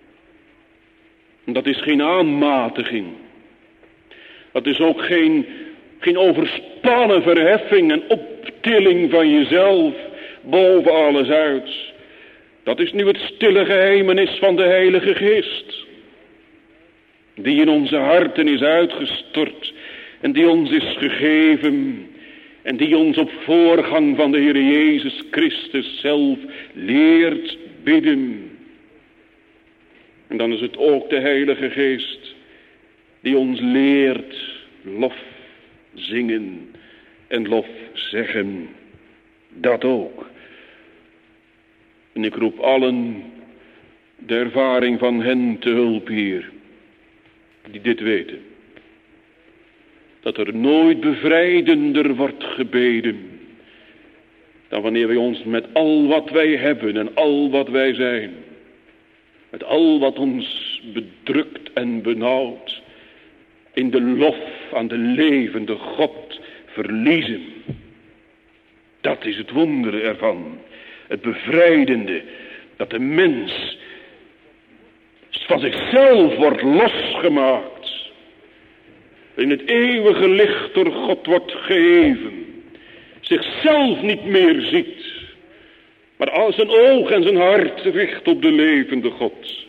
En dat is geen aanmatiging. Dat is ook geen, geen overspannen verheffing en optilling van jezelf boven alles uit. Dat is nu het stille geheimenis van de Heilige Geest, die in onze harten is uitgestort en die ons is gegeven en die ons op voorgang van de Heer Jezus Christus zelf leert bidden. En dan is het ook de Heilige Geest die ons leert lof zingen en lof zeggen. Dat ook. En ik roep allen de ervaring van hen te hulp hier, die dit weten. Dat er nooit bevrijdender wordt gebeden dan wanneer wij ons met al wat wij hebben en al wat wij zijn, met al wat ons bedrukt en benauwt, in de lof aan de levende God verliezen. Dat is het wondere ervan. Het bevrijdende, dat de mens van zichzelf wordt losgemaakt. In het eeuwige licht door God wordt geheven. Zichzelf niet meer ziet, maar al zijn oog en zijn hart richt op de levende God.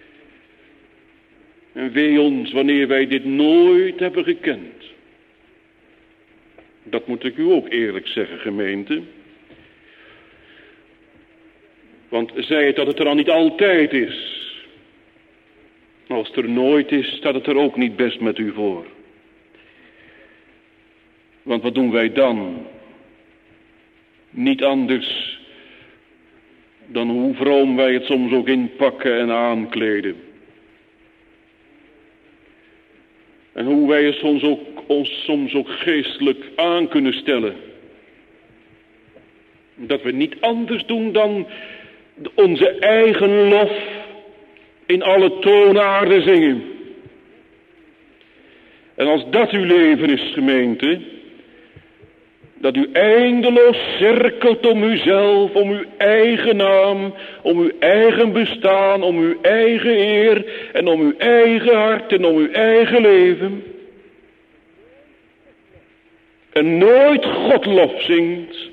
En wee ons wanneer wij dit nooit hebben gekend. Dat moet ik u ook eerlijk zeggen, gemeente. Want zij het dat het er al niet altijd is. Als het er nooit is, staat het er ook niet best met u voor. Want wat doen wij dan? Niet anders dan hoe vroom wij het soms ook inpakken en aankleden. En hoe wij het soms ook, ons soms ook geestelijk aan kunnen stellen. Dat we niet anders doen dan onze eigen lof in alle toonaarden zingen. En als dat uw leven is, gemeente, dat u eindeloos cirkelt om uzelf, om uw eigen naam, om uw eigen bestaan, om uw eigen eer en om uw eigen hart en om uw eigen leven. en nooit God lof zingt,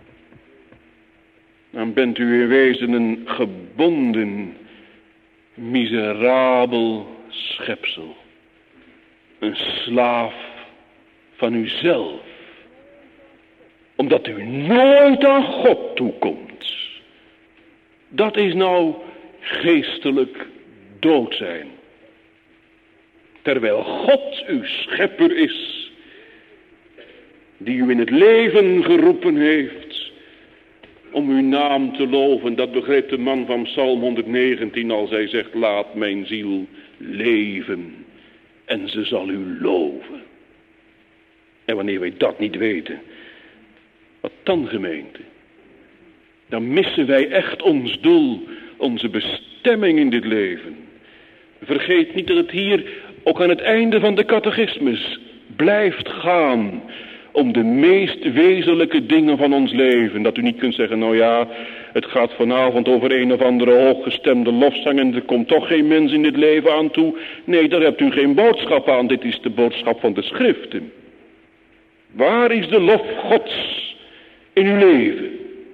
dan bent u in wezen een gebonden, miserabel schepsel. Een slaaf van uzelf. Omdat u nooit aan God toekomt. Dat is nou geestelijk dood zijn. Terwijl God uw schepper is, die u in het leven geroepen heeft om uw naam te loven. Dat begreep de man van Psalm honderdnegentien als hij zegt, laat mijn ziel leven en ze zal u loven. En wanneer wij dat niet weten, wat dan gemeente? Dan missen wij echt ons doel, onze bestemming in dit leven. Vergeet niet dat het hier ook aan het einde van de catechismus blijft gaan om de meest wezenlijke dingen van ons leven. Dat u niet kunt zeggen, nou ja, het gaat vanavond over een of andere hooggestemde lofzang en er komt toch geen mens in dit leven aan toe. Nee, daar hebt u geen boodschap aan. Dit is de boodschap van de schriften. Waar is de lof Gods in uw leven?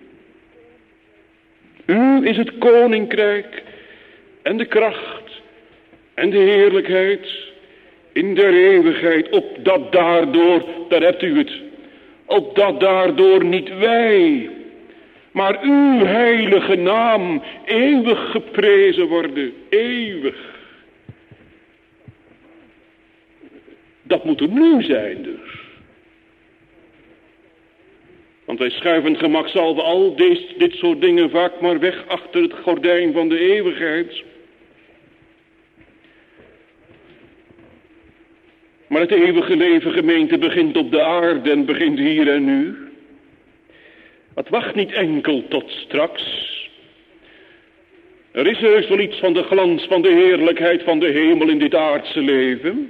U is het koninkrijk en de kracht en de heerlijkheid in der eeuwigheid, opdat daardoor, daar hebt u het, opdat daardoor niet wij, maar uw heilige naam eeuwig geprezen worden, eeuwig. Dat moet er nu zijn dus. Want wij schuiven gemakshalve al deze, dit soort dingen vaak maar weg achter het gordijn van de eeuwigheid. Maar het eeuwige leven, gemeente, begint op de aarde en begint hier en nu. Het wacht niet enkel tot straks. Er is heus wel iets van de glans van de heerlijkheid van de hemel in dit aardse leven.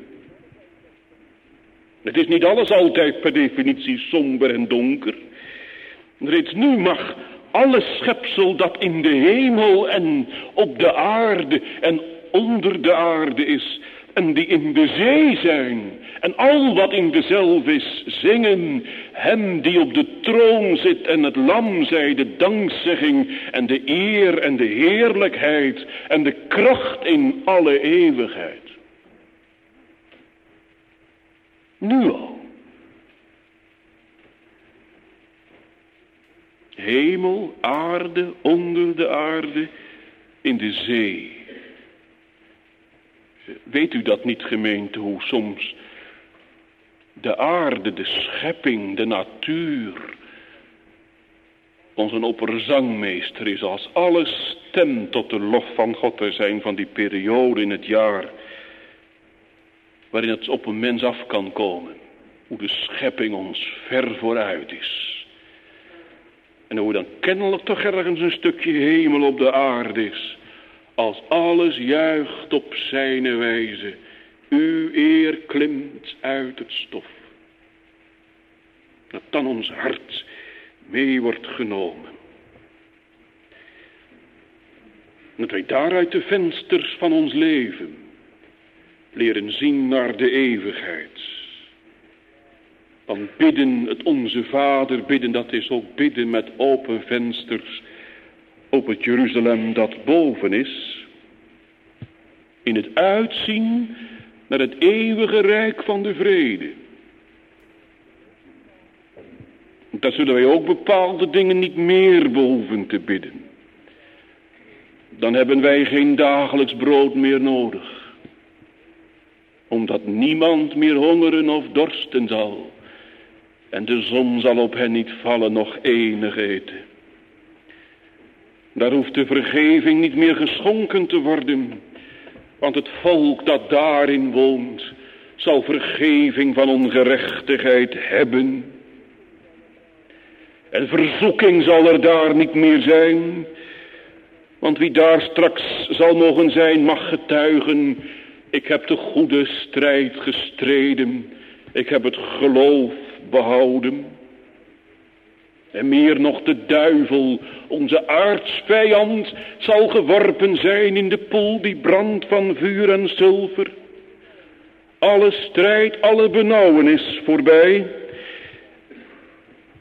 Het is niet alles altijd per definitie somber en donker. Reeds nu mag alle schepsel dat in de hemel en op de aarde en onder de aarde is en die in de zee zijn en al wat in dezelfde is zingen hem die op de troon zit en het lam zij de dankzegging en de eer en de heerlijkheid en de kracht in alle eeuwigheid. Nu al. Hemel, aarde, onder de aarde, in de zee. Weet u dat niet, gemeente, hoe soms de aarde, de schepping, de natuur ons een opperzangmeester is, als alles stemt tot de lof van God te zijn van die periode in het jaar waarin het op een mens af kan komen. Hoe de schepping ons ver vooruit is. En hoe dan kennelijk toch ergens een stukje hemel op de aarde is. Als alles juicht op zijne wijze. Uw eer klimt uit het stof. Dat dan ons hart mee wordt genomen. Dat wij daaruit de vensters van ons leven leren zien naar de eeuwigheid. Dan bidden, het onze Vader bidden, dat is ook bidden met open vensters op het Jeruzalem dat boven is. In het uitzien naar het eeuwige rijk van de vrede. Daar zullen wij ook bepaalde dingen niet meer behoeven te bidden. Dan hebben wij geen dagelijks brood meer nodig. Omdat niemand meer hongeren of dorsten zal. En de zon zal op hen niet vallen, nog enig eten. Daar hoeft de vergeving niet meer geschonken te worden. Want het volk dat daarin woont, zal vergeving van ongerechtigheid hebben. En verzoeking zal er daar niet meer zijn. Want wie daar straks zal mogen zijn, mag getuigen. Ik heb de goede strijd gestreden. Ik heb het geloof behouden. En meer nog, de duivel, onze aartsvijand, zal geworpen zijn in de poel die brandt van vuur en zilver. Alle strijd, alle benauwen is voorbij.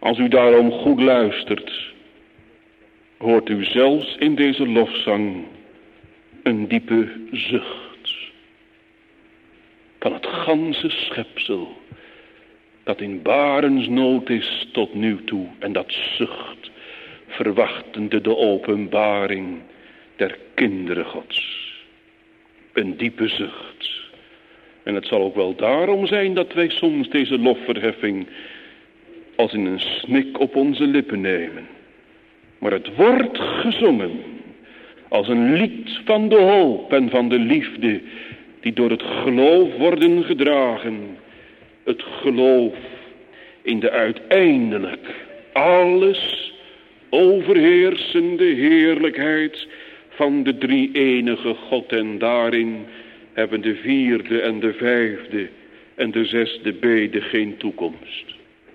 Als u daarom goed luistert, hoort u zelfs in deze lofzang een diepe zucht van het ganse schepsel dat in barensnood is tot nu toe, en dat zucht, verwachtende de openbaring der kinderen Gods. Een diepe zucht. En het zal ook wel daarom zijn dat wij soms deze lofverheffing als in een snik op onze lippen nemen. Maar het wordt gezongen als een lied van de hoop en van de liefde, die door het geloof worden gedragen. Het geloof in de uiteindelijk alles overheersende heerlijkheid van de drie-enige God. En daarin hebben de vierde en de vijfde en de zesde bede geen toekomst.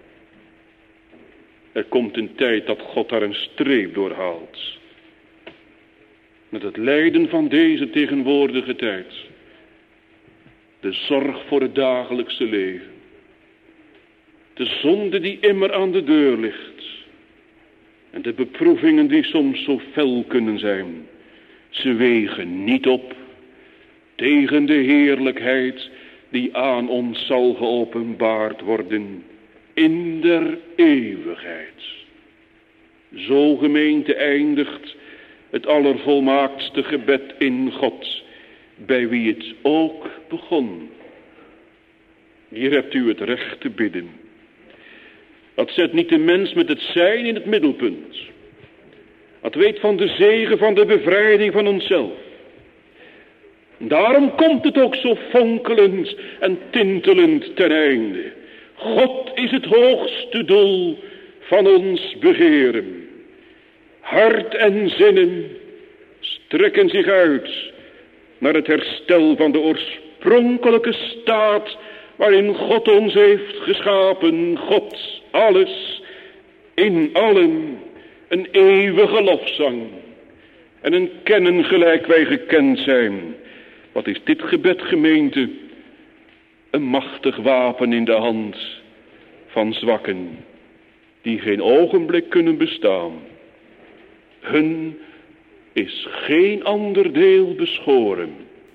Er komt een tijd dat God daar een streep door haalt. Met het lijden van deze tegenwoordige tijd. De zorg voor het dagelijkse leven. De zonde die immer aan de deur ligt. En de beproevingen die soms zo fel kunnen zijn. Ze wegen niet op tegen de heerlijkheid die aan ons zal geopenbaard worden in der eeuwigheid. Zo, gemeente, eindigt het allervolmaaktste gebed in God, bij wie het ook begon. Hier hebt u het recht te bidden. Dat zet niet de mens met het zijn in het middelpunt. Dat weet van de zegen van de bevrijding van onszelf. Daarom komt het ook zo fonkelend en tintelend ten einde. God is het hoogste doel van ons begeren. Hart en zinnen strekken zich uit naar het herstel van de oorspronkelijke staat waarin God ons heeft geschapen. God, alles, in allen, een eeuwige lofzang en een kennen gelijk wij gekend zijn. Wat is dit gebed, gemeente? Een machtig wapen in de hand van zwakken die geen ogenblik kunnen bestaan. Hun is geen ander deel beschoren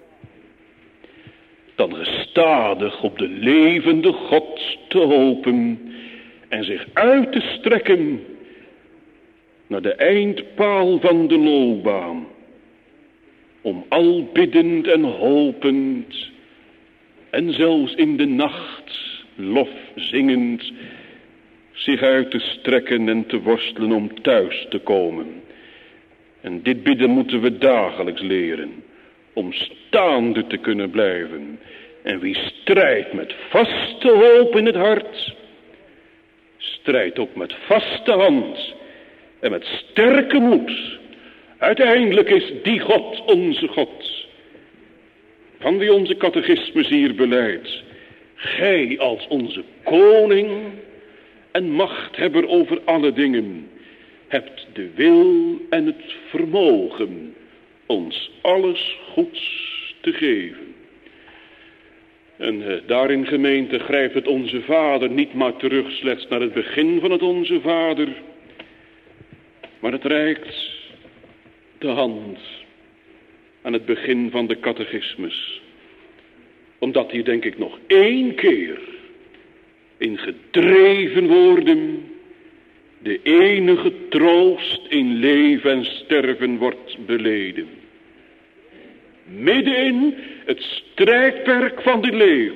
dan gestadig op de levende God te hopen en zich uit te strekken naar de eindpaal van de loopbaan, om al biddend en hopend en zelfs in de nacht lof zingend zich uit te strekken en te worstelen om thuis te komen. En dit bidden moeten we dagelijks leren, om staande te kunnen blijven. En wie strijdt met vaste hoop in het hart, strijdt ook met vaste hand en met sterke moed. Uiteindelijk is die God onze God, van wie onze catechismus hier beleidt. Gij als onze koning en machthebber over alle dingen hebt de wil en het vermogen ons alles goeds te geven. En uh, daarin, gemeente, grijpt het Onze Vader niet maar terug slechts naar het begin van het Onze Vader, maar het reikt de hand aan het begin van de catechismus. Omdat hier, denk ik, nog één keer in gedreven woorden de enige troost in leven en sterven wordt beleden. Midden in het strijdperk van dit leven.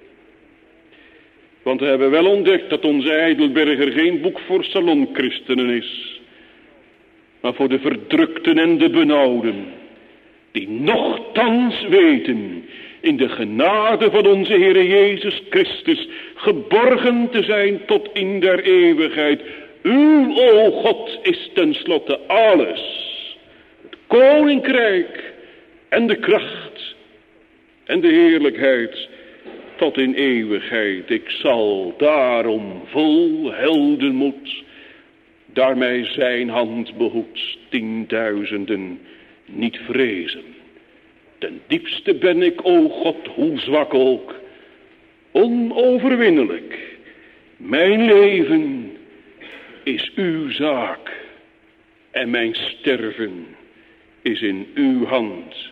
Want we hebben wel ontdekt dat onze Heidelberger geen boek voor salonchristenen is, maar voor de verdrukten en de benauwden, die nochtans weten in de genade van onze Heere Jezus Christus geborgen te zijn tot in der eeuwigheid. Uw, o God, is tenslotte alles. Het koninkrijk en de kracht en de heerlijkheid tot in eeuwigheid. Ik zal daarom vol heldenmoed, daar mij zijn hand behoedt, tienduizenden niet vrezen. Ten diepste ben ik, o God, hoe zwak ook, onoverwinnelijk. Mijn leven is uw zaak en mijn sterven is in uw hand.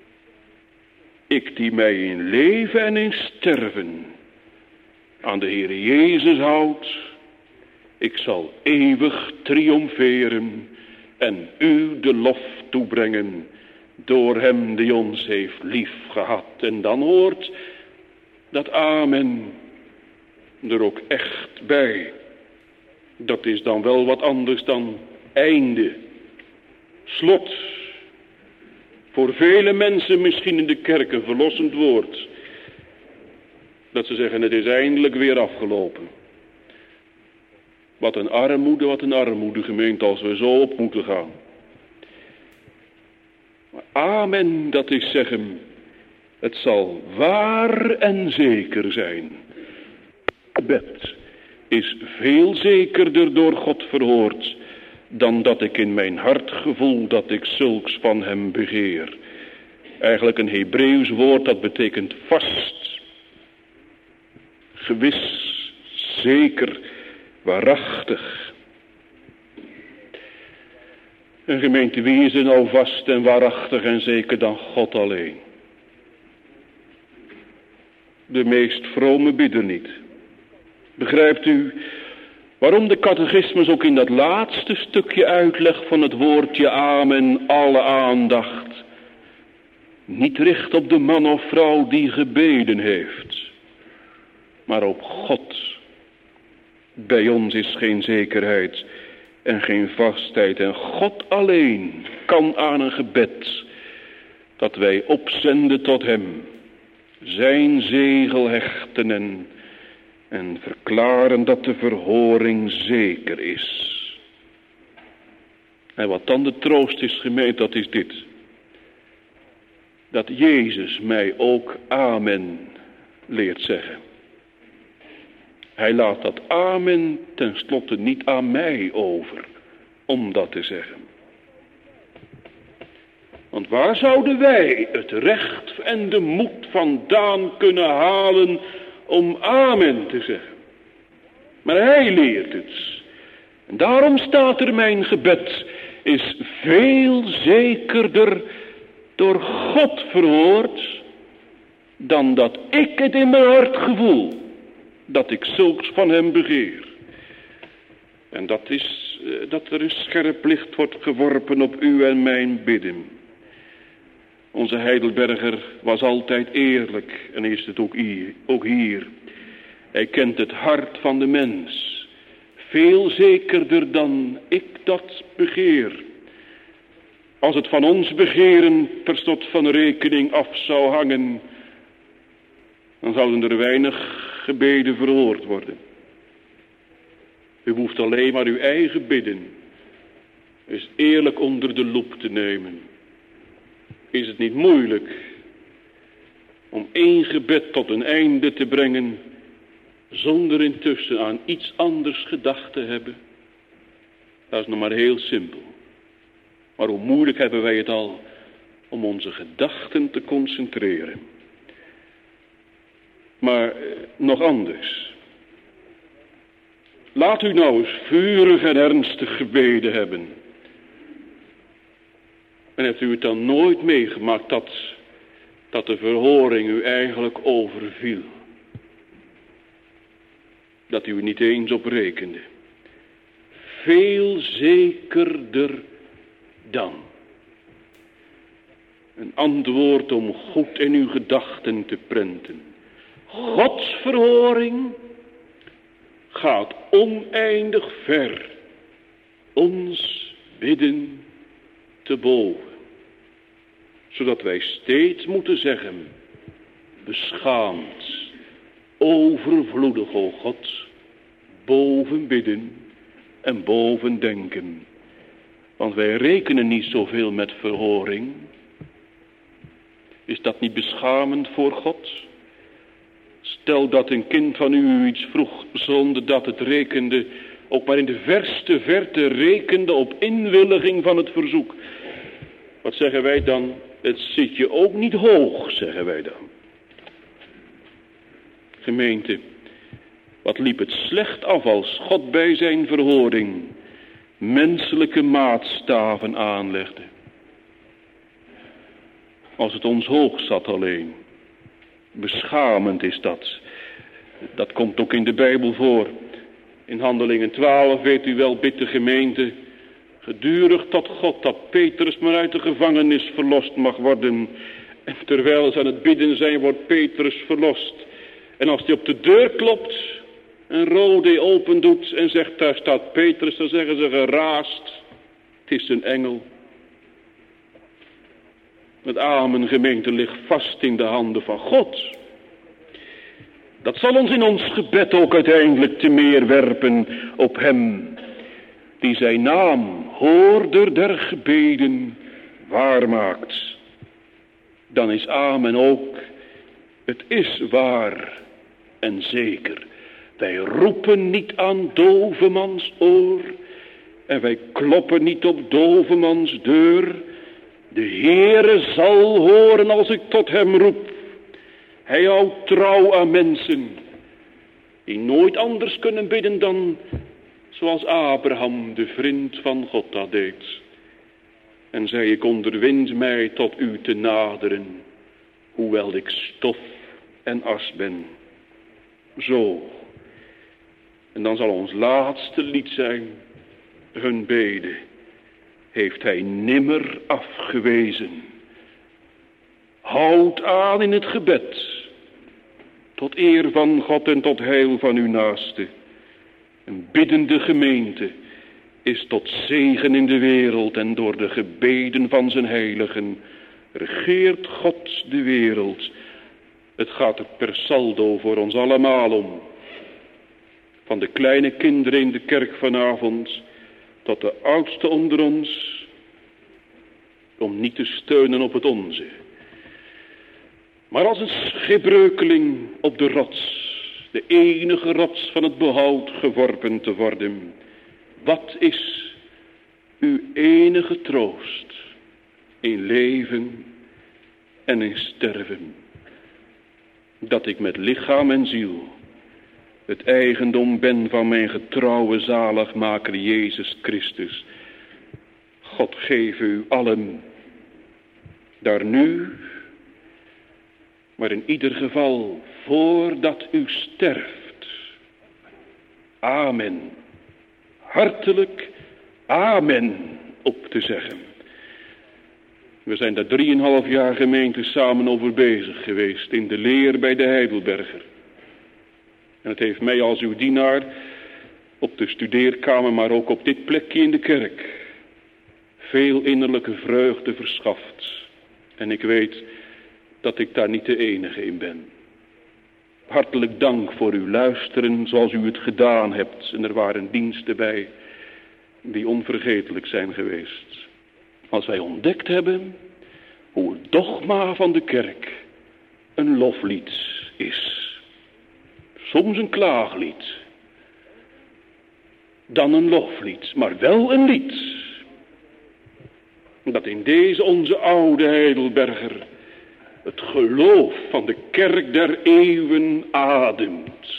Ik die mij in leven en in sterven aan de Heere Jezus houd, ik zal eeuwig triomferen en u de lof toebrengen door hem die ons heeft lief gehad. En dan hoort dat amen er ook echt bij. Dat is dan wel wat anders dan einde, slot. Voor vele mensen misschien in de kerk een verlossend woord. Dat ze zeggen, het is eindelijk weer afgelopen. Wat een armoede, wat een armoede gemeente als we zo op moeten gaan. Maar amen, dat is zeggen, het zal waar en zeker zijn. Gebed is veel zekerder door God verhoord dan dat ik in mijn hart gevoel dat ik zulks van hem begeer. Eigenlijk een Hebreeuws woord dat betekent vast, gewis, zeker, waarachtig. Een gemeente, wie is er nou vast en waarachtig en zeker dan God alleen? De meest vrome bidder niet. Begrijpt u waarom de catechismus ook in dat laatste stukje uitleg van het woordje amen alle aandacht niet richt op de man of vrouw die gebeden heeft, maar op God. Bij ons is geen zekerheid en geen vastheid en God alleen kan aan een gebed dat wij opzenden tot hem zijn zegel hechten en En verklaren dat de verhoring zeker is. En wat dan de troost is, gemeente, dat is dit. Dat Jezus mij ook amen leert zeggen. Hij laat dat amen tenslotte niet aan mij over, om dat te zeggen. Want waar zouden wij het recht en de moed vandaan kunnen halen om amen te zeggen? Maar hij leert het. En daarom staat er, mijn gebed is veel zekerder door God verhoord dan dat ik het in mijn hart gevoel dat ik zulks van hem begeer. En dat is dat er een scherp licht wordt geworpen op u en mijn bidden. Onze Heidelberger was altijd eerlijk en is het ook hier, ook hier. Hij kent het hart van de mens, veel zekerder dan ik dat begeer. Als het van ons begeren per slot van rekening af zou hangen, dan zouden er weinig gebeden verhoord worden. U hoeft alleen maar uw eigen bidden eens eerlijk onder de loep te nemen. Is het niet moeilijk om één gebed tot een einde te brengen zonder intussen aan iets anders gedacht te hebben? Dat is nog maar heel simpel. Maar hoe moeilijk hebben wij het al om onze gedachten te concentreren. Maar eh, nog anders. Laat u nou eens vurig en ernstig gebeden hebben. En hebt u het dan nooit meegemaakt dat, dat de verhoring u eigenlijk overviel? Dat u er niet eens op rekende. Veel zekerder dan. Een antwoord om goed in uw gedachten te prenten. Gods verhoring gaat oneindig ver. Ons bidden te boven. Zodat wij steeds moeten zeggen, beschaamd, overvloedig, o God, boven bidden en boven denken. Want wij rekenen niet zoveel met verhoring. Is dat niet beschamend voor God? Stel dat een kind van u iets vroeg zonder dat het rekende, ook maar in de verste verte rekende op inwilliging van het verzoek. Wat zeggen wij dan? Het zit je ook niet hoog, zeggen wij dan. Gemeente, Wat liep het slecht af als God bij zijn verhoring menselijke maatstaven aanlegde. Als het ons hoog zat alleen. Beschamend is dat. Dat komt ook in de Bijbel voor. In Handelingen twaalf weet u wel, bidt de gemeente gedurig tot God dat Petrus maar uit de gevangenis verlost mag worden. En terwijl ze aan het bidden zijn, wordt Petrus verlost. En als hij op de deur klopt, een rode open doet en zegt, daar staat Petrus, dan zeggen ze geraast, het is een engel. Het amen, gemeente, ligt vast in de handen van God. Dat zal ons in ons gebed ook uiteindelijk te meer werpen op hem, die zijn naam, hoorder der gebeden, waarmaakt. Dan is amen ook, het is waar en zeker. Wij roepen niet aan dovemans oor en wij kloppen niet op dovemans deur. De Heere zal horen als ik tot hem roep. Hij houdt trouw aan mensen die nooit anders kunnen bidden dan zoals Abraham, de vriend van God, dat deed. En zei, ik onderwind mij tot u te naderen, hoewel ik stof en as ben. Zo. En dan zal ons laatste lied zijn, hun bede heeft hij nimmer afgewezen. Houd aan in het gebed, tot eer van God en tot heil van uw naaste. Een biddende gemeente is tot zegen in de wereld en door de gebeden van zijn heiligen regeert God de wereld. Het gaat er per saldo voor ons allemaal om. Van de kleine kinderen in de kerk vanavond tot de oudste onder ons, om niet te steunen op het onze. Maar als een schipbreukeling op de rots, de enige rots van het behoud geworpen te worden. Wat is uw enige troost in leven en in sterven? Dat ik met lichaam en ziel het eigendom ben van mijn getrouwe zaligmaker Jezus Christus. God geef u allen daar nu, maar in ieder geval voordat u sterft. Amen. Hartelijk amen op te zeggen. We zijn daar drieënhalf jaar gemeente samen over bezig geweest in de leer bij de Heidelberger. En het heeft mij als uw dienaar op de studeerkamer, maar ook op dit plekje in de kerk veel innerlijke vreugde verschaft. En ik weet dat ik daar niet de enige in ben. Hartelijk dank voor uw luisteren zoals u het gedaan hebt. En er waren diensten bij die onvergetelijk zijn geweest. Als wij ontdekt hebben hoe het dogma van de kerk een loflied is. Soms een klaaglied. Dan een loflied, maar wel een lied. Dat in deze onze oude Heidelberger het geloof van de kerk der eeuwen ademt.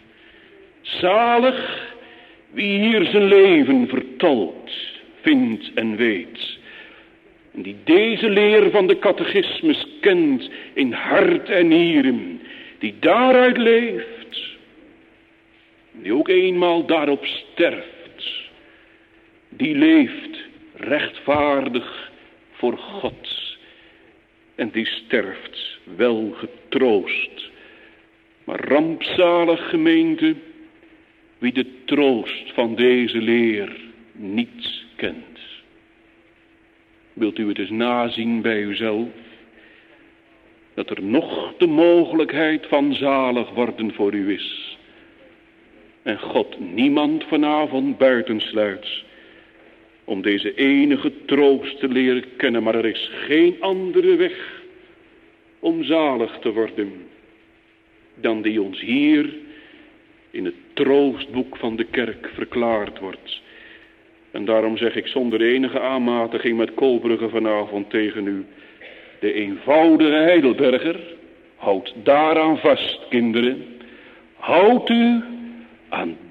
Zalig wie hier zijn leven vertolkt, vindt en weet. En die deze leer van de catechismus kent in hart en nieren. Die daaruit leeft. Die ook eenmaal daarop sterft. Die leeft rechtvaardig voor God. En die sterft wel getroost. Maar rampzalig gemeente, wie de troost van deze leer niet kent. Wilt u het eens nazien bij uzelf? Dat er nog de mogelijkheid van zalig worden voor u is. En God niemand vanavond buitensluit om deze enige troost te leren kennen. Maar er is geen andere weg om zalig te worden dan die ons hier in het troostboek van de kerk verklaard wordt. En daarom zeg ik zonder enige aanmatiging met Kolbrugge vanavond tegen u. De eenvoudige Heidelberger, houdt daaraan vast, kinderen. Houdt u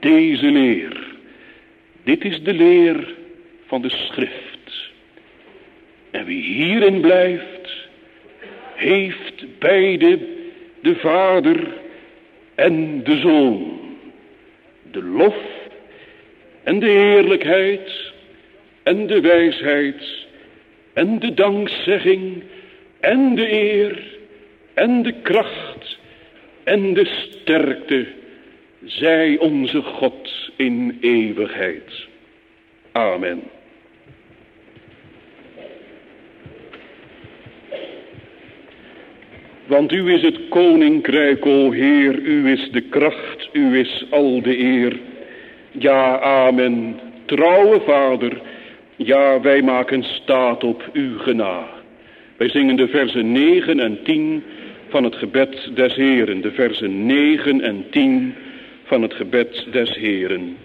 deze leer. Dit is de leer van de schrift. En wie hierin blijft, heeft beide de Vader en de Zoon. De lof en de heerlijkheid en de wijsheid en de dankzegging en de eer en de kracht en de sterkte zij onze God in eeuwigheid. Amen. Want u is het koninkrijk, o Heer, u is de kracht, u is al de eer. Ja, amen, trouwe Vader, ja, wij maken staat op uw genade. Wij zingen de versen negen en tien van het gebed des Heeren, de versen negen en tien van het gebed des Heeren.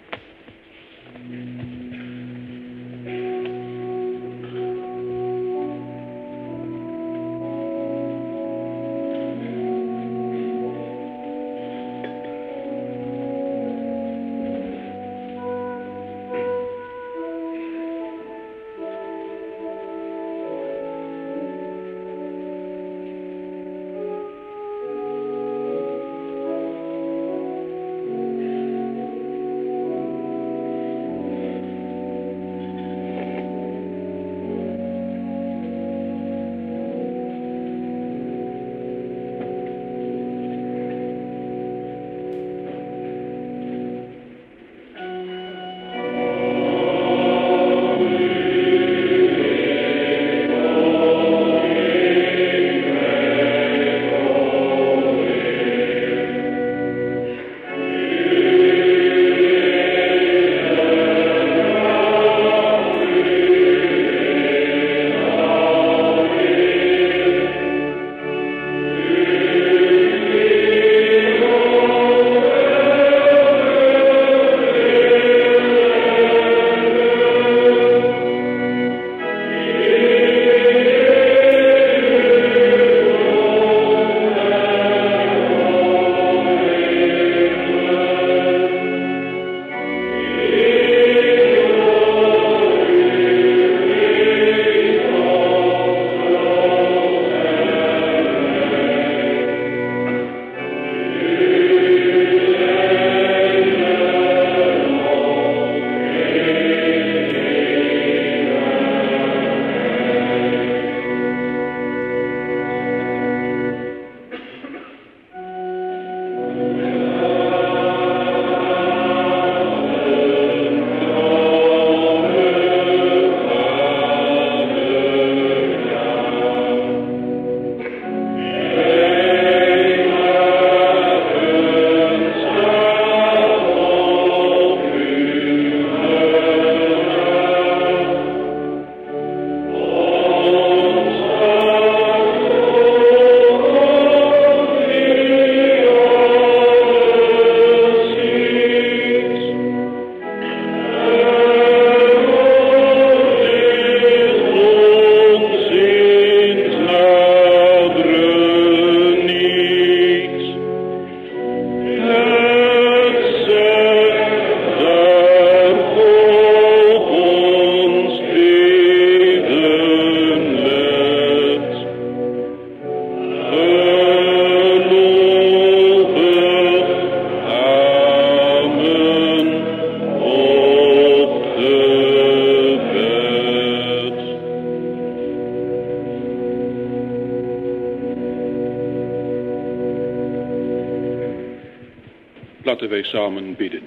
Laten wij samen bidden.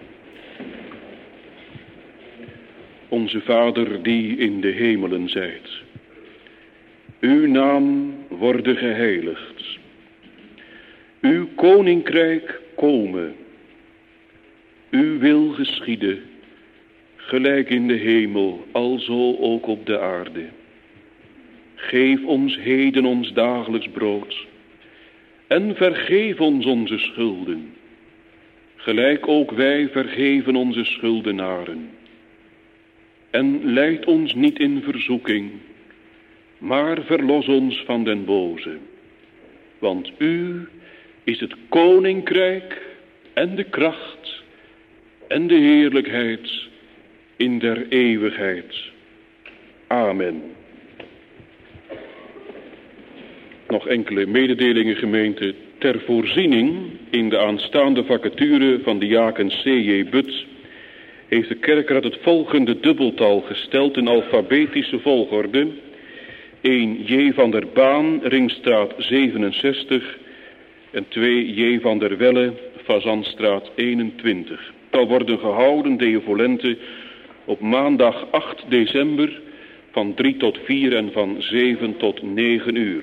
Onze Vader die in de hemelen zijt, uw naam worde geheiligd. Uw koninkrijk komen. Uw wil geschieden, gelijk in de hemel, alzo ook op de aarde. Geef ons heden ons dagelijks brood en vergeef ons onze schulden, gelijk ook wij vergeven onze schuldenaren. En leid ons niet in verzoeking, maar verlos ons van den boze. Want u is het koninkrijk en de kracht en de heerlijkheid in der eeuwigheid. Amen. Nog enkele mededelingen, gemeente. Ter voorziening in de aanstaande vacature van diaken C J But heeft de kerkraad het volgende dubbeltal gesteld in alfabetische volgorde. één J. van der Baan, Ringstraat zevenenzestig en twee J. van der Welle, Fazanstraat eenentwintig. Het zal worden gehouden, Deo volente, op maandag acht december van drie tot vier en van zeven tot negen uur.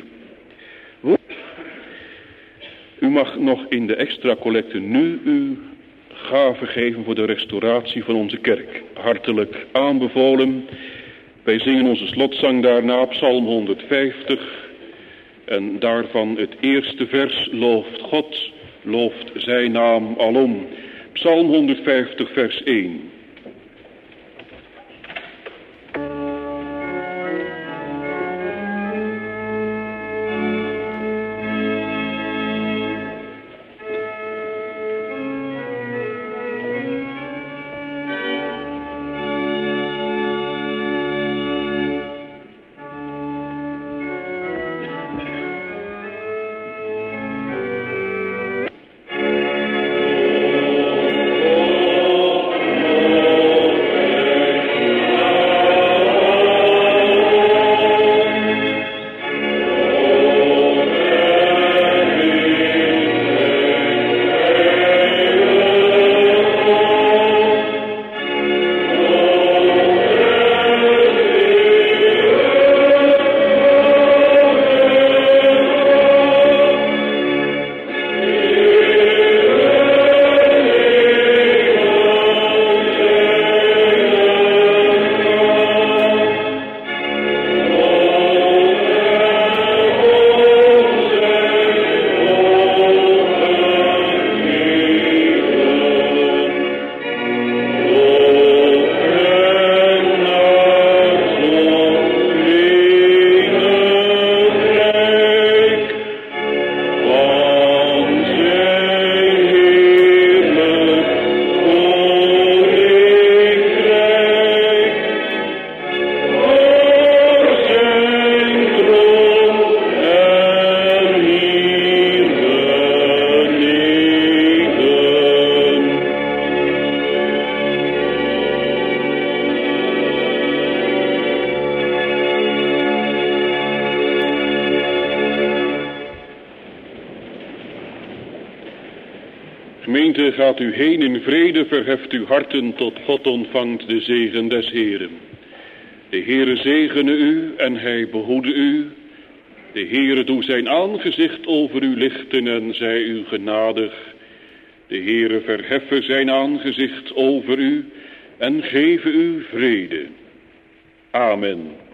U mag nog in de extra collecte nu uw gave geven voor de restauratie van onze kerk. Hartelijk aanbevolen. Wij zingen onze slotzang daarna, Psalm honderdvijftig. En daarvan het eerste vers, looft God, looft zijn naam alom. Psalm honderdvijftig, vers één. Gemeente, gaat u heen in vrede, verheft uw harten, tot God ontvangt de zegen des Heeren. De Heere zegene u en hij behoede u. De Heere doe zijn aangezicht over u lichten en zij u genadig. De Heere verheffe zijn aangezicht over u en geven u vrede. Amen.